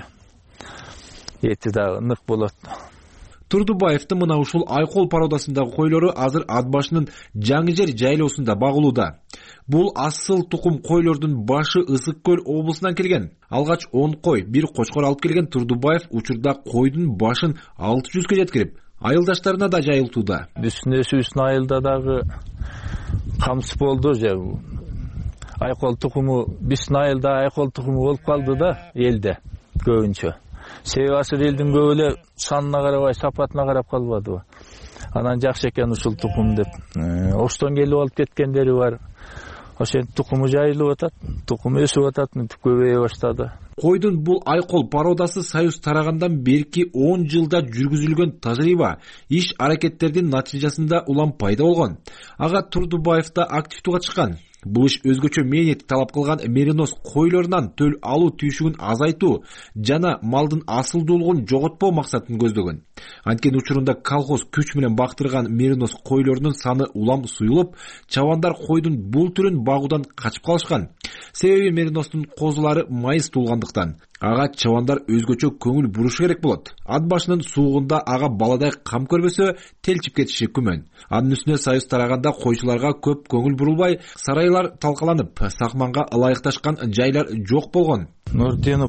Эти да нык болот. Турдубаевдин мына ушул Айкол породасындагы койлору азыр ат башынын Жаңы Жер жайлоосунда багылууда. Бул асыл тукум койлордун башы Ысык Көл облусунан келген. Алгач 10 кой, 1 кочкор алып келген Турдубаев учурда койдун башын 600 жеткирип, айылдаштарына да жайылтууда. Үстүн айылда дагы камсыз болду же. Айкол тукуму биздин айылда айкол тукуму болуп калды да элде көбүнчө. Себеби асыл элдин көп эле санына карабай, сапатына карап калбадыбы. Анан жакшы экен ушул тукум деп. Оштон келип алып кеткендери бар. Ошентип тукуму жайылып атат, тукум өсүп атат, мынтип көбөйө баштады. Койдун бул Айкол породасы Союз тарагандан берки 10 жылда жүргүзүлгөн тажрыйба, иш аракеттердин натыйжасында улам пайда болгон. Ага Турдубаев да активдууга чыккан. Бул иш өзгөчө мээнет талап кылган Меринос койлорунан төл алуу түйшүгүн азайтуу жана малдын асылдуулугун жоготпоо максатын көздөгөн. Анткени учурунда колхоз күч менен бактырган Меринос койлорунун саны улам суюлуп, чабандар койдун бул түрүн багуудан качып калышкан. Себеби Мериностун козулары майыс туулгандыктан. Ага чабандар өзгөчө көңүл бурушу керек болот. Ат башынын суугунда ага баладай кам көрбөсө телчип кетиши күмөн. Анын үстүнө Союз тараганда койчуларга көп көңүл бурулбай, сарайлар талкаланып, сакманга ылайыкташкан жайлар жок болгон. Нурдинов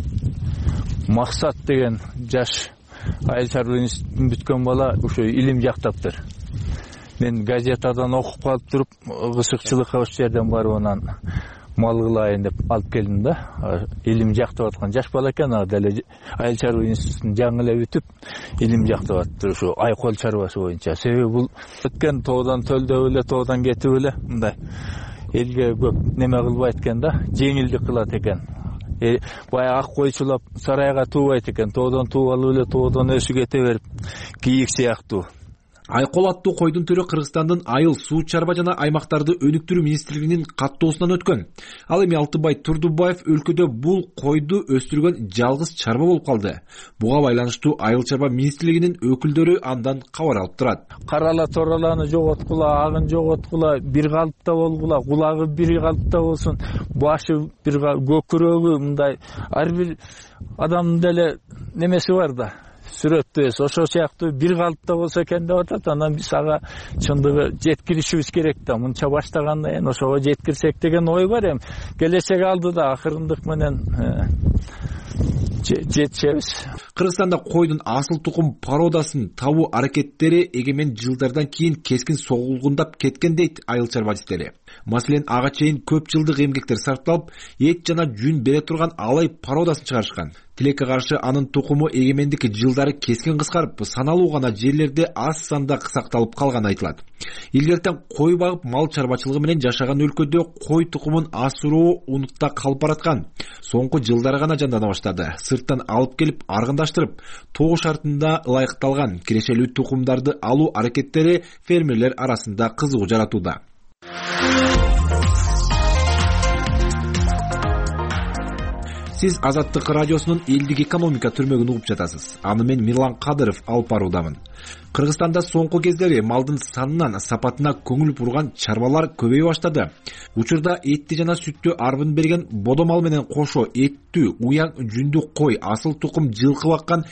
Максат деген жаш айыл чарба институтун бүткөн бала ошо илим жактаптыр. Мен газетадан окуп калып туруп, кызыкчылыкка ошол жерден барып анан мал кылайын деп алып келдим да. Илим жактап аткан жаш бала экен, деле айыл чарба институтун жаңы эле бүтүп, илим жактап аттыр ошо Айкол чарбасы боюнча. Себеби бул өткөн тоодон төлдөп эле, тоодон кетип эле мындай элге көп неме кылбайт экен да, жеңилдик кылат экен. Баягы ак койчулап сарайга туубайт экен, тоодон тууп алып эле тоодон өсүп кете берип, кийик сыяктуу. Айкол аттуу койдун түрү Кыргызстандын айыл, суу чарба жана аймактарды өнүктүрүү министрлигинин каттоосунан өткөн. Ал эми Алтынбай Турдубаев өлкөдө бул койду өстүргөн жалгыз чарба болуп калды. Буга байланыштуу айыл чарба министрлигинин өкүлдөрү андан кабар алып турат. Карала тораланы жоготкула, агын жоготкула, бир калыпта болгула, кулагы бир калыпта болсун, башы бир көкүрөгү мындай ар бир адамдын деле немеси бар да. Сүрөттөбүз ошо сыяктуу бир калыпта болсо экен деп атат. Анан биз ага чындыгы жеткиришибиз керек да. Мынча баштагандан кийин ошого жеткирсек деген ой бар. Эми келечек алдыда акырындык менен жетишебиз. Кыргызстанда койдун асыл тукум породасын табуу аракеттери эгемен жылдардан кийин кескин согулгундап кеткен дейт айыл чарбачылары. Маселен, ага чейин көп жылдык эмгектер сарпталып, эт жана жүн бере турган алай породасын чыгарышкан. Тилекке каршы анын тукуму эгемендик жылдары кескин кыскарып, саналуу гана жерлерде аз санда сакталып калганы айтылат. Илгертен кой багып мал чарбачылыгы менен жашаган өлкөдө кой тукумун асыруу унутта калып бараткан. Соңку жылдары гана жандана баштады. Сырттан алып келип аргындаштырып, тоо шартында ылайыкталган кирешелүү тукумдарды алуу аракеттери фермерлер арасында кызыгуу жаратууда. Сиз Азаттык радиосунун элдик экономика түрмөгүн угуп жатасыз. Аны мен Мирлан Кадыров алып баруудамын. Кыргызстанда соңку кездери малдын санынан сапатына көңүл бурган чарбалар көбөйө баштады. Учурда этти жана сүттү арбын берген бодо мал менен кошо эттүү, уяң, жүндү кой, асыл тукум жылкы баккан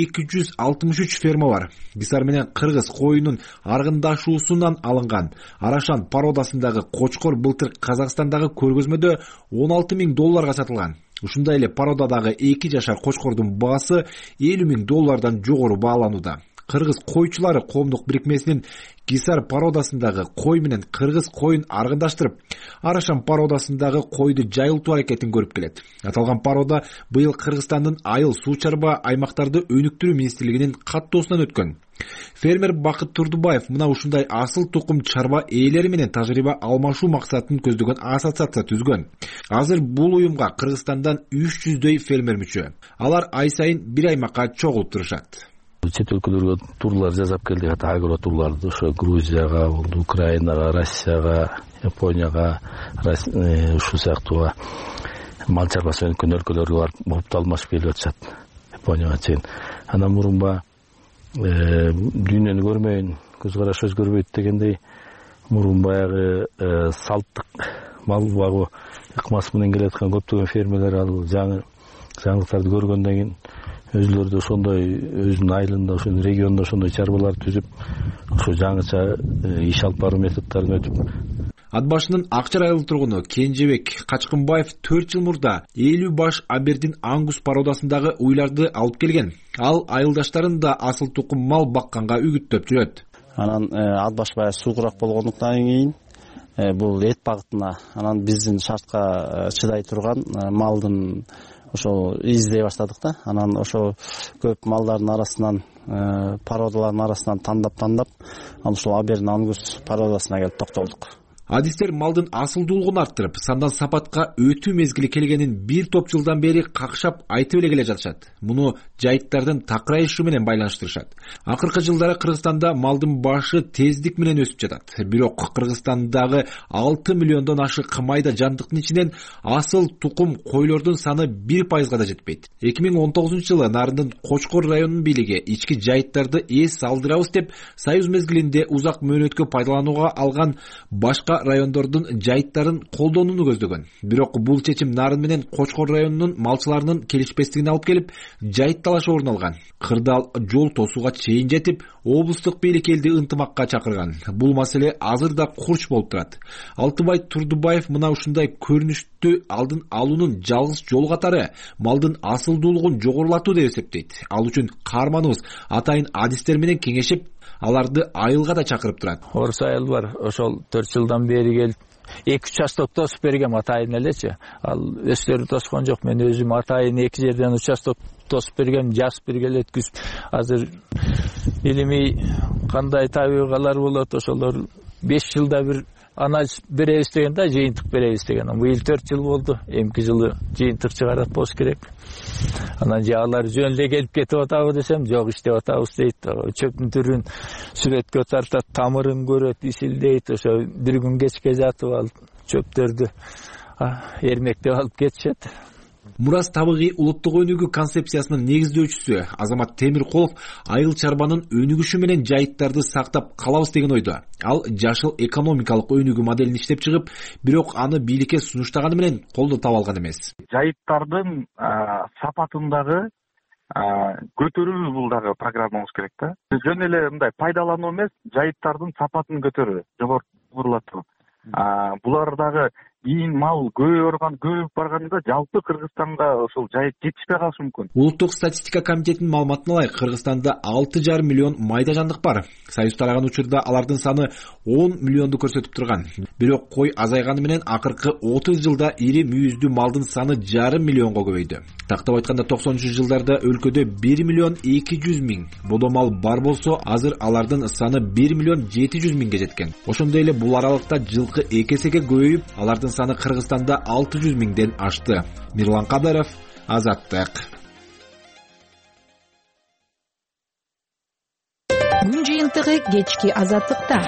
263 ферма бар. Гисар менен кыргыз коюнун аргындашуусунан алынган Арашан породасындагы кочкор былтыр Казакстандагы көргөзмөдө $16,000 сатылган. Ушундай эле породадагы 2 жашар кочкордун баасы $50,000 жогору бааланууда. Кыргыз койчулары коомдук бирикмесинин Гисар породасындагы кой менен кыргыз коюн аргындаштырып, Арашан породасындагы койду жайылтуу аракетин көрүп келет. Аталган порода быйыл Кыргызстандын айыл, суу чарба аймактарды өнүктүрүү министрлигинин каттоосунан өткөн. Фермер Бакыт Турдубаев мына ушундай асыл тукум чарба ээлери менен тажрыйба алмашуу максатын көздөгөн ассоциация түзгөн. Азыр бул уюмга Кыргызстандан 300дөй фермер мүчө. Алар ай сайын бир аймакка чогулуп турушат. Чет өлкөлөргө турлар жасап келдик, агро турларды ошо Грузияга, Украинага, Россияга, Японияга, ушул сыяктуу мал чарбасы өнүккөн өлкөлөргө барып опут алмашып келип атышат. Японияга чейин. Анан мурунба дүйнөнү көрмөйүн, көз караш өзгөрбөйт дегендей, мурун баягы салттык мал багуу ыкмасы менен келаткан көптөгөн фермерлер ал жаңылыктарды көргөндөн кийин өзүлөрү да ошондой өзүнүн айылында, ошол региондо ошондой чарбалар түзүп, ошо жаңыча иш алып баруу методдорун өтүп. Ат башынын Акчар айыл тургуну Кенжебек Качкынбаев 4 жыл мурда 50 баш Абердин Ангус породасындагы уйларды алып келген. Ал айылдаштарын да асыл тукум мал бакканга үгүттөп жүрөт. Анан ат баш баягы суугураак болгондуктан кийин бул эт багытына, анан биздин шартка чыдай турган малдын ошо издей баштадык да. Анан ошо көп малдардын арасынан, породалардын арасынан тандап, ал ошол Абердин Ангус породасына келип токтолдук. Адистер малдын асылдуулугун арттырып, сандан сапатка өтүү мезгили келгенин бир топ жылдан бери какшап айтып эле келе жатышат. Муну жайыттардын такырайышы менен байланыштырышат. Акыркы жылдары Кыргызстанда малдын башы тездик менен өсүп жатат. Бирок Кыргызстандагы 6 миллиондон ашык майда жандыктын ичинен асыл тукум койлордун саны 1%га да жетпейт. 2019-жылы Нарындын Кочкор районунун бийлиги ички жайыттарды эс алдырабыз деп союз мезгилинде узак мөөнөткө пайдаланууга алган башка райондордун жайыттарын колдонууну көздөгөн. Бирок бул чечим Нарын менен Кочкор районунун малчыларынын келишпестигине алып келип, жайыт талашы орун алган. Кырдаал жол тосууга чейин жетип, облустук бийлик элди ынтымакка чакырган. Бул маселе азыр да курч болуп турат. Алтынбай Турдубаев мына ушундай көрүнүштү алдын алуунун жалгыз жолу катары малдын асылдуулугун жогорулатуу деп эсептейт. Ал үчүн каарманыбыз атайын адистер менен кеңешип, аларды айылга да чакырып турат. Орус айыл бар, ошол 4 жылдан бери келип 2 участок тосуп берген атайын элечи. Ал өздөрү тоскон жок, мен өзүм атайын 2 жерден участок тосуп берген, жазып бергеле өткүзүп. Азыр илимий кандай табигалар болот, ошолор 5 жылда бир ана беребиз деген да, жыйынтык беребиз деген. Быйыл 4 жыл болду. Эмки жылы жыйынтык чыгарат болуш керек. Анан же алар жөн эле келип кетип атабы десем, жок, иштеп атабыз дейт. Чөптүн түрүн сүрөткө тартат, тамырын көрөт, исилдейт. Ошо бир күн кечке жатып алып чөптөрдү эрмектеп алып кетишет. Мурас табигый улуттук өнүгүү концепциясынын негиздөөчүсү Азамат Темиркулов айыл чарбанын өнүгүшү менен жайыттарды сактап калабыз деген ойдо. Ал жашыл экономикалык өнүгүү моделин иштеп чыгып, бирок аны бийликке сунуштаганы менен колдоо таба алган эмес. Жайыттардын сапатындагы көтөрүү бул дагы программабыз керек да. Жөн эле мындай пайдалануу эмес, жайыттардын сапатын көтөрүү, жогорулатуу. Булар дагы ийин мал көбөйүп барганда жалпы Кыргызстанга ошол жайыт жетишпей калышы мүмкүн. Улуттук статистика комитетинин маалыматына ылайык, Кыргызстанда 6,5 миллион майда жандык бар. Союз тараган учурда алардын саны 10 миллионду көрсөтүп турган. Бирок кой азайганы менен акыркы 30 жылда ири мүйүздүү малдын саны 1,5 миллионго көбөйдү. Тактап айтканда 90-жылдарда өлкөдө 1 миллион 200 миң бодо мал бар болсо, азыр алардын саны 1 миллион 700 миңге жеткен. Ошондой эле бул аралыкта жылкы 2 эсеге көбөйүп, алардын саны Кыргызстанда 600 миңден ашты. Мирлан Кадыров, Азаттык. Күн жыйынтыгы кечки Азаттыкта.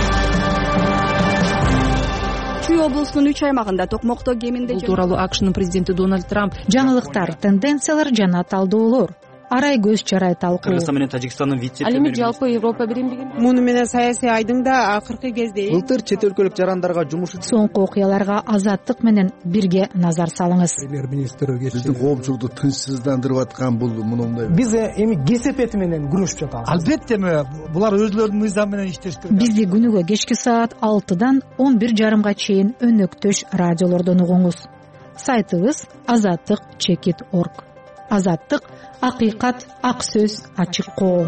Чүй облусунун 3 аймагында токмокто кеминде бул тууралуу АКШнын президенти Дональд Трамп жаңылыктар, тенденциялар жана талдоолор арай көз чарай талкуу. Кыргызстан менен Тажикстандын Ал эми жалпы Европа биримдиги муну менен саясий айдыңда акыркы кезде былтыр чет өлкөлүк жарандарга жумуш соңку окуяларга Азаттык менен бирге назар салыңыз. Биздин коомчулукту тынчсыздандырып аткан бул мындай. Биз эми кесепети менен күрөшүп жатабыз. Албетте булар өзлөрүнүн мыйзамы менен иштеш керек. Бизди күнүгө кечки саат 6-дан 11:30 чейин өнөктөш радиолордон угуңуз. Сайтыбыз azattik.org. Азаттык — акыйкат, ак сөз, ачык коом.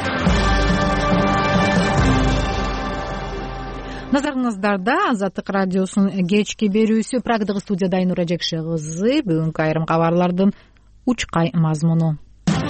Назарыңыздарда Азаттык радиосунун кечки берүүсү. Прагдагы студияда Айнура Жекше кызы. Бүгүнкү айрым кабарлардын учкай мазмуну.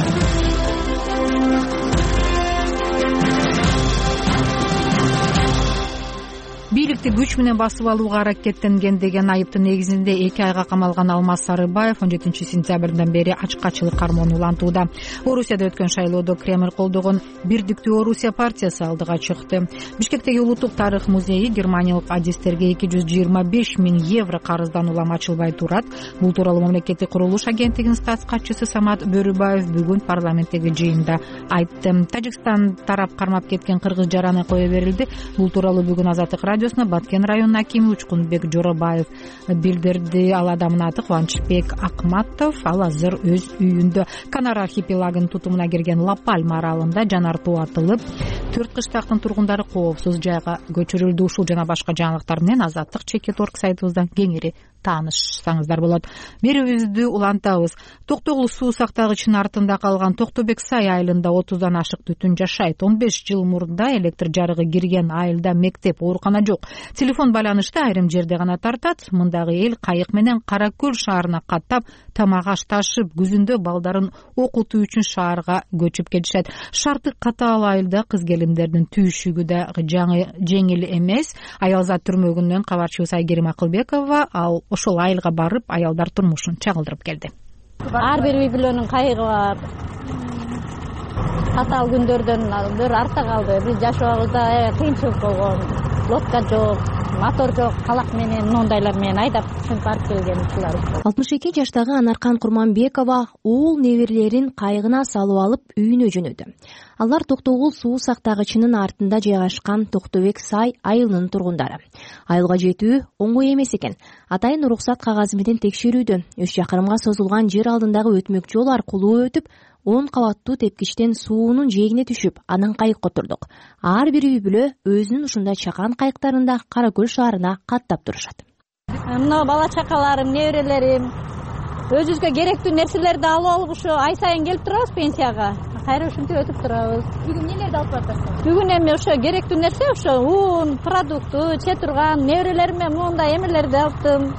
Бийликти күч менен басып алууга аракеттенген деген айыптын негизинде 2 айга камалган Алмаз Сарыбаев 17 сентябрдан бери ачкачылык кармоон улантууда. Орусияда өткөн шайлоодо Кремль колдогон Бирдиктүү Орусия партиясы алдыга чыкты. Бишкектеги Улуттук тарых музейи германиялык адистерге 225 миң евро карыздан улам ачылбай турат. Бул тууралуу мамлекеттик курулуш агенттигинин статс катчысы Самат Бөрүбаев бүгүн парламенттеги жыйында айтты. Тажикстан тарап кармап кеткен кыргыз жараны кое берилди. Бул тууралуу бүгүн Азаттык Баткен районунун акими Учкунбек Жоробаев билдирди. Ал адамдын аты Кубанычбек Акматов. Ал азыр өз үйүндө. Канар архипелагынын тутумуна кирген Ла-Пальма аралында жанартуу атылып, 4 кыштактын тургундары коопсуз жайга көчүрүлдү. Ушул жана башка жаңылыктар менен Азаттык.org сайтыбыздан кеңири таанышсаңыздар болот. Берүүбүздү улантабыз. Токтогул суу сактагычынын артында калган Токтобек Сай айылында 30дан ашык түтүн жашайт. 15 жыл мурда электр жарыгы кирген айылда мектеп, оорукана жок. Телефон байланышты айрым жерде гана тартат. Мындагы эл кайык менен Кара Көл шаарына каттап, тамак аш ташып, күзүндө балдарын окутуу үчүн шаарга көчүп кетишет. Шарты катаал айылда кыз келиндердин түйшүгү да жеңил эмес. Аялзат түрмөгүнөн кабарчыбыз Айгерим Акылбекова ал ошол айылга барып, аялдар турмушун чагылдырып келди. Ар бир үй бүлөнүн кайыгы бар. Катаал күндөрдөн бир артта калды. Биз жашообузда кыйынчылык болгон. Лодка жок, мотор жок, калак менен, мондайлар менен айдап барып келген учурлар. 62 жаштагы Анаркан Курманбекова уул неберелерин кайыгына салып алып үйүнө жөнөдү. Алар Токтогул суу сактагычынын артында жайгашкан Токтобек Сай айылынын тургундары. Айылга жетүү оңой эмес экен. Атайын уруксат кагазы менен текшерүүдө 3 чакырымга созулган жер алдындагы өтмөк жол аркылуу өтүп, 10 кабаттуу тепкичтен суунун жээгине түшүп, анан кайыкка отурдук. Ар бир үй бүлө өзүнүн ушундай чакан кайыктарында Кара Көл шаарына каттап турушат. Мына бала чакаларым, неберелерим өзүбүзгө керектүү нерселерди алып алып ушу ай сайын келип турабыз пенсияга. Кайра ушинтип өтүп турабыз. Бүгүн нелерди алып бардыңыз? Бүгүн эми ошо керектүү нерсе ошо ун, продукту, че турган неберелериме мындай эмелерди алыптым.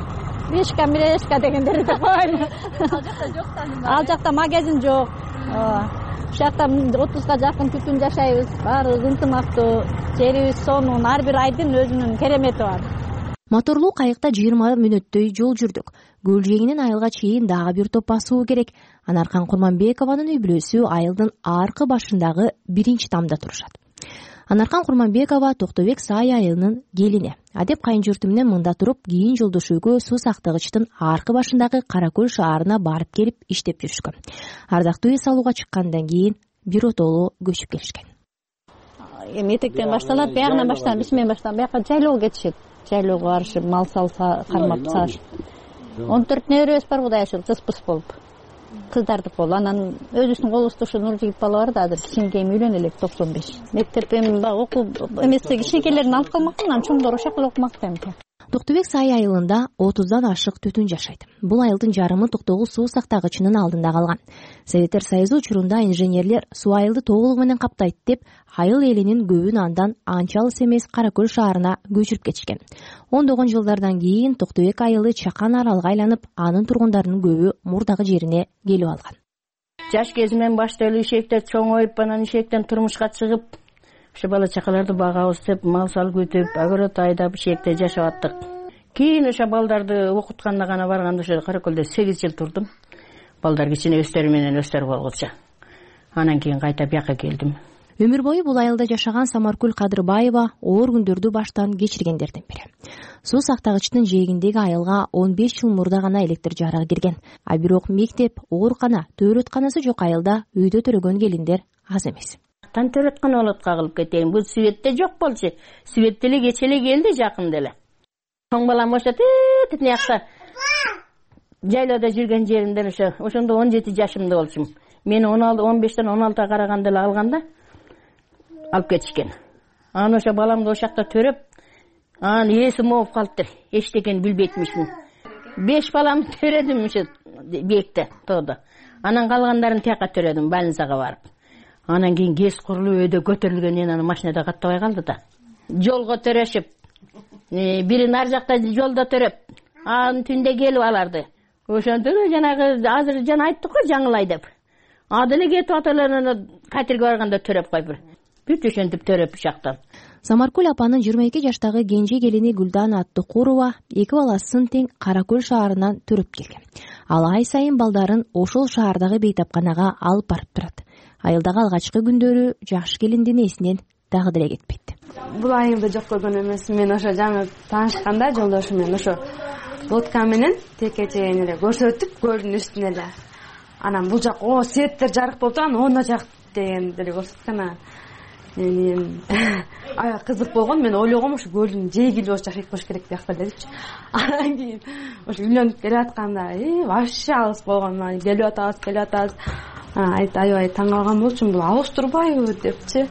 Мишка дегендерди койлу. Ал жакта жок таанымал. Ал жакта магазин жок. ушул жакта 30га жакын түтүн жашайбыз, баарыбыз ынтымактуу, жерибиз сонун, ар бир айдын өзүнүн керемети бар. Моторлуу кайыкта 20 мүнөттөй жол жүрдүк. Көл жээгинен айылга чейин дагы бир топ басуу керек. Анаркан Курманбекованын үй бүлөсү айылдын аркы башындагы биринчи тамда турушат. Анаркан Курманбекова Токтобек Сай айылынын келини. Адеп кайынжурту менен мында туруп, кийин жолдош үйгө суу сактагычтын аркы башындагы Каракөл шаарына барып келип иштеп жүрүшкөн. Ардактуу үй салууга чыккандан кийин бир отолу көчүп келишкен. Этектен башталат, биягынан башталат, бишимен башталат, бияка жайлоого кетишет. Жайлоого барышып, мал салса, кармап саашып. 14 неберебиз бар, Кудай ашыр, кыз-пыс болуп. Кыздардык болду. Анан өзүбүздүн колубузда ушу Нуржигит бала бар да, азыр кичинекейим үйлөнө элек 95. Мектеп эми окуу эмеси кичинекейлерин алып калмакмын, анан чоңдор ошол жакта окумакта эми. Токтобек Сай айылында 30дан ашык түтүн жашайт. Бул айылдын жарымы Токтогул суу сактагычынын алдында калган. Советтер Союзу учурунда инженерлер суу айылды толугу менен каптайт деп, айыл элинин көбүн андан анча алыс эмес Каракөл шаарына көчүрүп кетишкен. 10 жылдардан кийин Токтобек айылы чакан аралга айланып, анын тургундарынын көбү мурдагы жерине келип алган. Жаш кезимен башта эле ишектер чоңоюп, анан ишектен турмушка чыгып, ушу бала чакаларды багабыз деп, мал салып өтүп, огород айдап ишекте жашап аттык. Кийин ошо балдарды окутканда гана барганда ошо Каракөлдө 8 жыл турдум. Балдар кичине өстөрү менен өстөр болгучу. Анан кийин кайта бияка келдим. Өмүр бою бул айылда жашаган Самаркүл Кадырбаева оор күндөрдү баштан кечиргендердин бири. Суу сактагычтын жээгиндеги айылга 15 жыл мурда гана электр жарыгы кирген. А бирок мектеп, оорукана, төрөтканасы жок айылда үйдө төрөгөн келиндер аз эмес. Төрөткана болот кагылып кетейин. Бул светте жок болчу. Свет деле кече эле келди, жакын деле. Чоң балам ошо тетинякта жайлоодо жүргөн жеримден ошондо 17 жашымда болчумун. Мени 15тен 16га караганда эле алганда алып кетишкен. Анан ошо баламды ошол жакта төрөп, анан эсим ооп калыптыр. Эчтекени билбейтмишмин. 5 баламды төрөдүм ошо бекте, тоодо. Анан калгандарын тияка төрөдүм, больницага барып. Анан кийин кез курулуп өйдө көтөрүлгөндөн анан машинада каттабай калды да. Жолго төрөшүп, бирин ар жакта жолдо төрөп, анан түндө келип аларды. Ошентип жанагы азыр жана айттык го жаңылай деп. Адылы кетип аталарына катерге барганда төрөп койуп. Бүт ошентип төрөп жактан. Самаркүл апанын 22 жаштагы кенже келини Гүлдан Аттыкурова 2 баласын тең Каракөл шаарынан төрөп келген. Ал ай сайын балдарын ошол шаардагы бейтапканага алып барып турат. Айылдагы алгачкы күндөрү жакшы келиндин эсинен дагы деле кетпейт. Бул айылды жок көргөн эмес. Мен ошо жаңы таанышканда жолдошум менен ошо лодка менен текечени эле көрсөтүп, көлдүн үстүнө эле. Анан бул жак светтер жарык болуп турган, оно жак деген деле көрсөткөн. Мен аябай кызык болгон. Мен ойлогом ушу көлдүн жээги эле жашайт болуш керек биякта депчи. Анан кийин ошо үйлөнүп келе атканда вообще алыс болгон. Келип атабыз. Аябай таң калган болчумун. Бул алыс турбайбы депчи.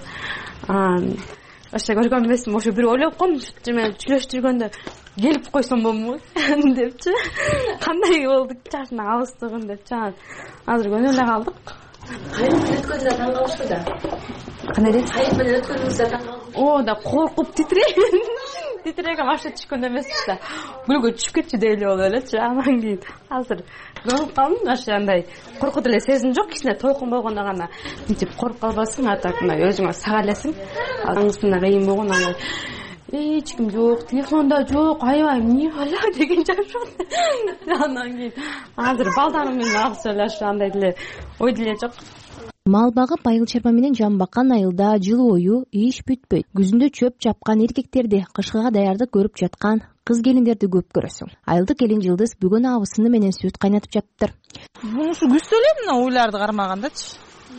Ошо көргөн эмесмин. Ошо бир ойлоп койдум, мен сүйлөшүп жүргөндө келип койсом болмойбу депчи. Кандай болду чачынын алыстыгын депчи. Азыр көнө эле калдык. Кайын өткөндө таң калышты да. Кандай дейт? Кайын менен өткөнүбүздө таң калдык. Да коркуп титиреген машина түшкөн эмеспиз да. Гүлгө түшүп кетчү деп эле болуп элечи. Анан кийин азыр көрүп калдым, ошондой коркут эле сезим жок, кичине толкун болгондо гана мынтип коруп калбассың, атакына өзүңө сага элесиң. Аңысында кыйын болгон анан эч ким жок, телефонда жок, аябай эмне бала деген жашоо. Анан кийин азыр балдарым менен агыс эле андай деле ой деле жок. Мал багып, айыл чарба менен жан баккан айылда жыл бою иш бүтпөйт. Күзүндө чөп чапкан эркектерди, кышкыга даярдык көрүп жаткан кыз келиндерди көп көрөсүң. Айылдык келин Жылдыз бүгүн абысыны менен сүт кайнатып жатыптыр. Ушу күздө эле мына уйларды кармагандачы.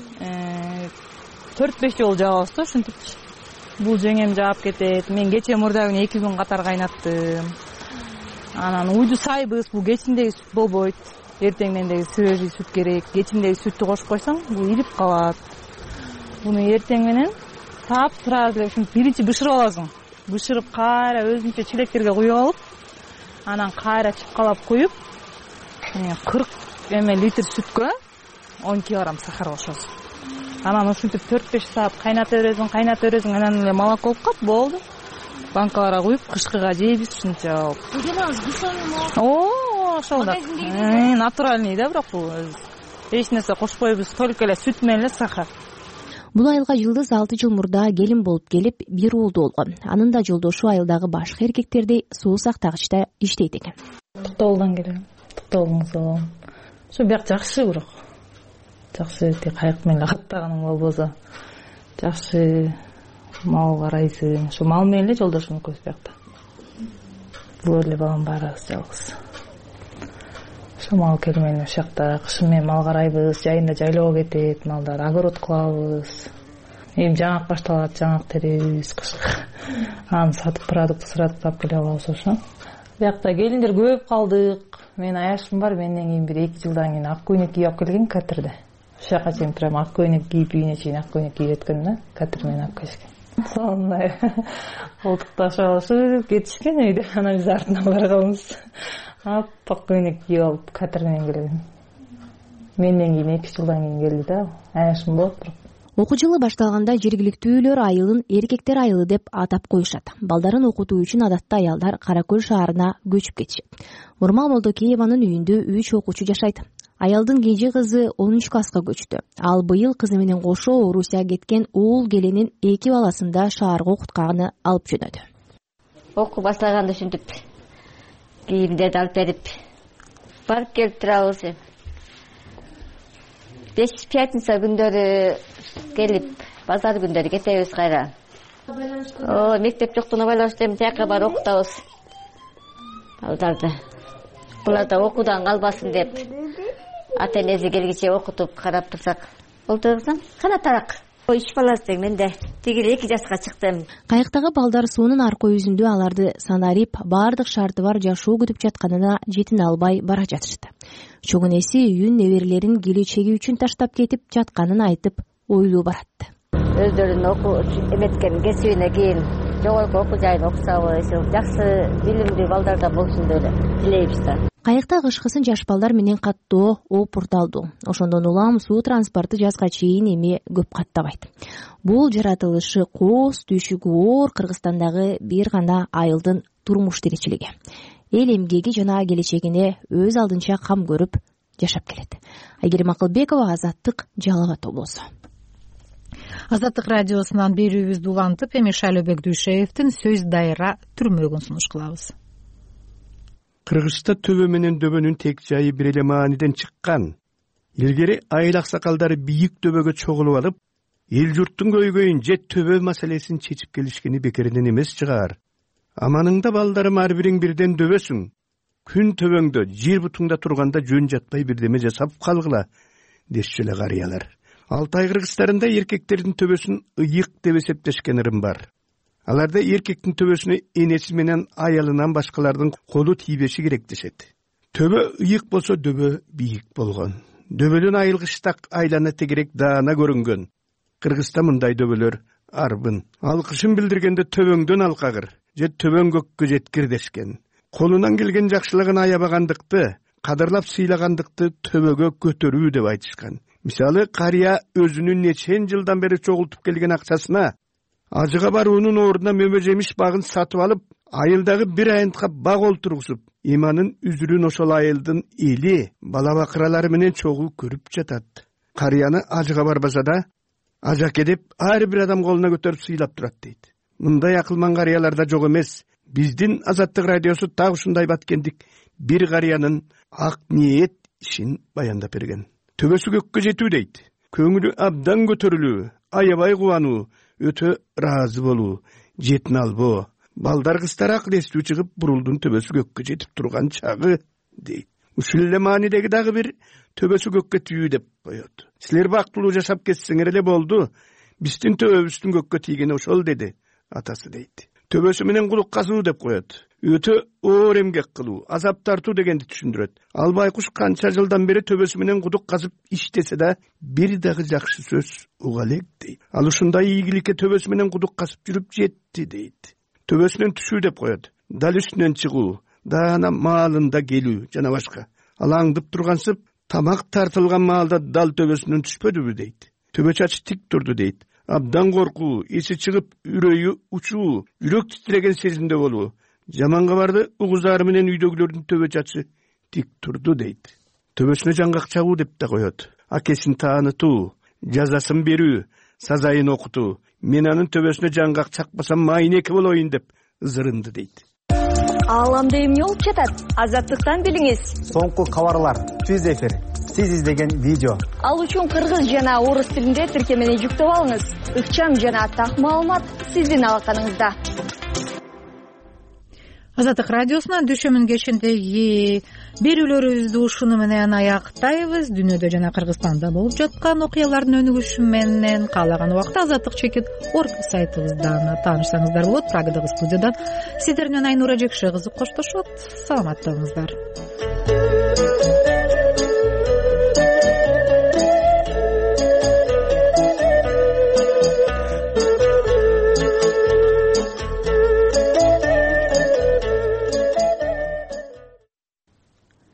4-5 жол жабабыз да ушинтипчи. Бул жеңем жаап кетет. Мен кече мурда күнү 2 күн катар кайнаттым. Анан уйду сайбыз, бул кечиндеги сүт болбойт. Эртеңдеги свежий сүт керек. Кечиндеги сүттү кошуп койсоң, бул ирип калат. Буну эртең менен таап сразу эле биринчи бышырып аласың. Бышырып кайра өзүнчө чилектерге куюп алып, анан кайра чыпкалап куюп, 40 литр сүткө 10 килограмм сахар кошосуң. Анан ушинтип 4-5 саат кайната бересиң, анан эле молоко болуп калып, болду. Банкаларга куюп, кышкыга жейбиз ушунча. Жемаңыз, бишоңмо? Ошол да. Натуральный да, бирок бул эч нерсе кошпойбуз, только эле сүт менен эле сахар. Бул айылга Жылдыз 6 жыл мурда келин болуп келип, бир уулду болгон. Анын да жолдошу айылдагы башка эркектердей суу сактагычта иштейт экен. Токтоолдон келем. Токтоолуңузга. Ошо бияк жакшы бирок. Жакшы кайык менен каттаганың болбосо. Жакшы мал карайсың. Ошо мал менен эле жолдошум экөөбүз биякта. Бул эле балам барабыз жалгыз. Ошо мал келмени ошол жакта кышы менен мал карайбыз, жайында жайлоого кетет, малдар огород кылабыз. Эми жаңак башталат, жаңак теребиз кышка. Аны сатып продукт сатып келе алабыз ошо. Биякта келиндер көп калдык. Менин аяшым бар, менден кийин бир 2 жылдан кийин ак көйнөк кийип алып келген катерде. Ошол жака чейин прям ак көйнөк кийип үйүнө чейин ак көйнөк кийип өткөн да, катер менен алып келишкен. Сондай колтукташып кетишкен үйдө. Анан биз артынан барганбыз. Аппак көйнөк кийип алып катер менен келген. Менден кийин 2 жылдан кийин келди да, аяшым болот бирок. Окуу жылы башталганда жергиликтүүлөр айылын эркектер айылы деп атап коюшат. Балдарын окутуу үчүн адатта аялдар Кара Көл шаарына көчүп кетишет. Урмал Молдокееванын үйүндө 3 окуучу жашайт. Аялдын кенже кызы 10 класска көчтү. Ал быйыл кызы менен кошо Орусияга кеткен уул келинин 2 баласын да шаарга окутканы алып жөнөдү. Окуу баштаганда ушинтип кийимдерди алып берип барып келип турабыз. 5 пятница күндөрү келип, базар күндөрү кетебиз кайра. Мектеп жоктугуна байланыштуу эми тияка барып окутабыз. Балдарды. Булар да окуудан калбасын деп ата энеси келгиче окутуп карап турсак болду кызым. Кана тарак. 3 баласы менде. Тигил 2 жашка чыктым. Кайыктагы балдар суунун арка yüzүндө аларды санарип, баардык шарты бар жашоо күтүп жатканына жетине албай бара жатышты. Чогун эси үйүн неберелерин келечеги үчүн таштап кетип жатканын айтып, ойлуу баратты. Өздөрүнүн окуу эметкен кесибине кийин жогорку окуу жайын окусабыз, жакшы билимдүү балдар да болсун деп тилейбиз да. Кайыкта кышкысын жаш балдар менен каттоо опурталдуу. Ошондон улам суу транспорту жазга чейин эми көп каттабайт. Бул жаратылышы кооз түйшүгү оор Кыргызстандагы бир гана айылдын турмуш тиричилиги. Эл эмгеги жана келечегине өз алдынча кам көрүп жашап келет. Айгерим Акылбекова, Азаттык, Жалал Абад облусу. Азаттык радиосунан берүүбүздү улантып, эми Шайлообек Дүйшеевдин сөз дайра түрмөгүн сунуш кылабыз. Кыргызча төбө менен дөбөнүн тек жайы бир эле мааниден чыккан. Илгери айыл аксакалдары бийик төбөгө чогулуп алып, эл журттун көйгөйүн же төбө маселесин чечип келишкени бекеринен эмес чыгар. Аманыңда балдарым ар бириң бирден дөбөсүң. Күн төбөңдө, жер бутуңда турганда жөн жатпай бирдеме жасап калгыла, дешчү эле карыялар. Алтай Кыргызстарында эркектердин төбөсүн ыйык деп эсептешкен ырым бар. Аларда эркектин төбөсүнө энеси менен аялынан башкалардын колу тийбеши керек дешет. Төбө ыйык болсо дөбө бийик болгон. Дөбөдөн айылгыштак айлана тегерек даана көрүнгөн. Кыргызда мындай дөбөлөр арбын. Алкышын билдиргенде төбөңдөн алкагыр же төбөң көккө жеткир дешкен. Колунан келген жакшылыгын аябагандыкты, кадырлап сыйлагандыкты төбөгө көтөрүү деп айтышкан. Мисалы, карыя өзүнүн нечен жылдан бери чогултуп келген акчасына ажыга баруунун ордуна мөмө жемиш багын сатып алып, айылдагы бир айынтка баг олтургузуп, иманын үзүрүн ошол айылдын эли, бала бакыралары менен чогуу көрүп жатат. Карыяны ажыга барбаса да, ажаке деп ар бир адам колуна көтөрүп сыйлап турат дейт. Мындай акылман карыяларда жок эмес. Биздин Азаттык радиосу так ушундай баткендик бир карыянын ак ниет ишин баяндап берген. Төбөсү көккө жетүү дейт. Көңүлү абдан көтөрүлүү, аябай кубануу, өтө ыраазы болуу, жетине албоо. Балдар кыздар акыл эстүү чыгып, бурулдун төбөсү көккө жетип турган чагы дейт. Ушул эле маанидеги дагы бир төбөсү көккө тийүү деп коет. Силер бактылуу жашап кетсеңер эле болду. Биздин төбөбүздүн көккө тийгени ошол деди атасы дейт. Төбөсү менен кулук казуу деп коет. Өтө оор эмгек кылуу, азап тартуу дегенди түшүндүрөт. Ал байкуш канча жылдан бери төбөсү менен кудук казып иштесе да бир дагы жакшы сөз уга элек дейт. Ал ушундай ийгиликке төбөсү менен кудук казып жүрүп жетти дейт. Төбөсүнөн түшүү деп коет. Дал үстүнөн чыгуу, даана маалында келүү жана башка. Ал аңдып тургансып, тамак тартылган маалда дал төбөсүнөн түшпөдүбү дейт. Төбө чачы тик турду дейт. Абдан коркуу, эси чыгып, үрөйү учуу, жүрөк титреген сезимде болуу. Жаман кабарды угузары менен үйдөгүлөрдүн төбө чачы тик турду дейт. Төбөсүнө жаңгак чагуу деп да коет. акесин таанытуу, жазасын берүү, сазайын окутуу. Мен анын төбөсүнө жаңгак чакпасам майнеке болоюн деп ызырынды дейт. Ааламда эмне болуп жатат? Азаттыктан билиңиз. Соңку кабарлар, түз эфир, сиз издеген видео. Ал үчүн кыргыз жана орус тилинде тиркемени жүктөп алыңыз. Ыкчам жана так маалымат сиздин алаканыңызда. Азаттык радиосунан дүйшөмүн кечиндеги берүүлөрүбүздү ушуну менен аяктайбыз. Дүйнөдө жана Кыргызстанда болуп жаткан окуялардын өнүгүшү менен каалаган убакта azatlyk.org сайтыбыздан таанышсаңыздар болот. Прагадагы студиядан сиздер менен Айнура Жекше кызы коштошот. Саламатта болуңуздар.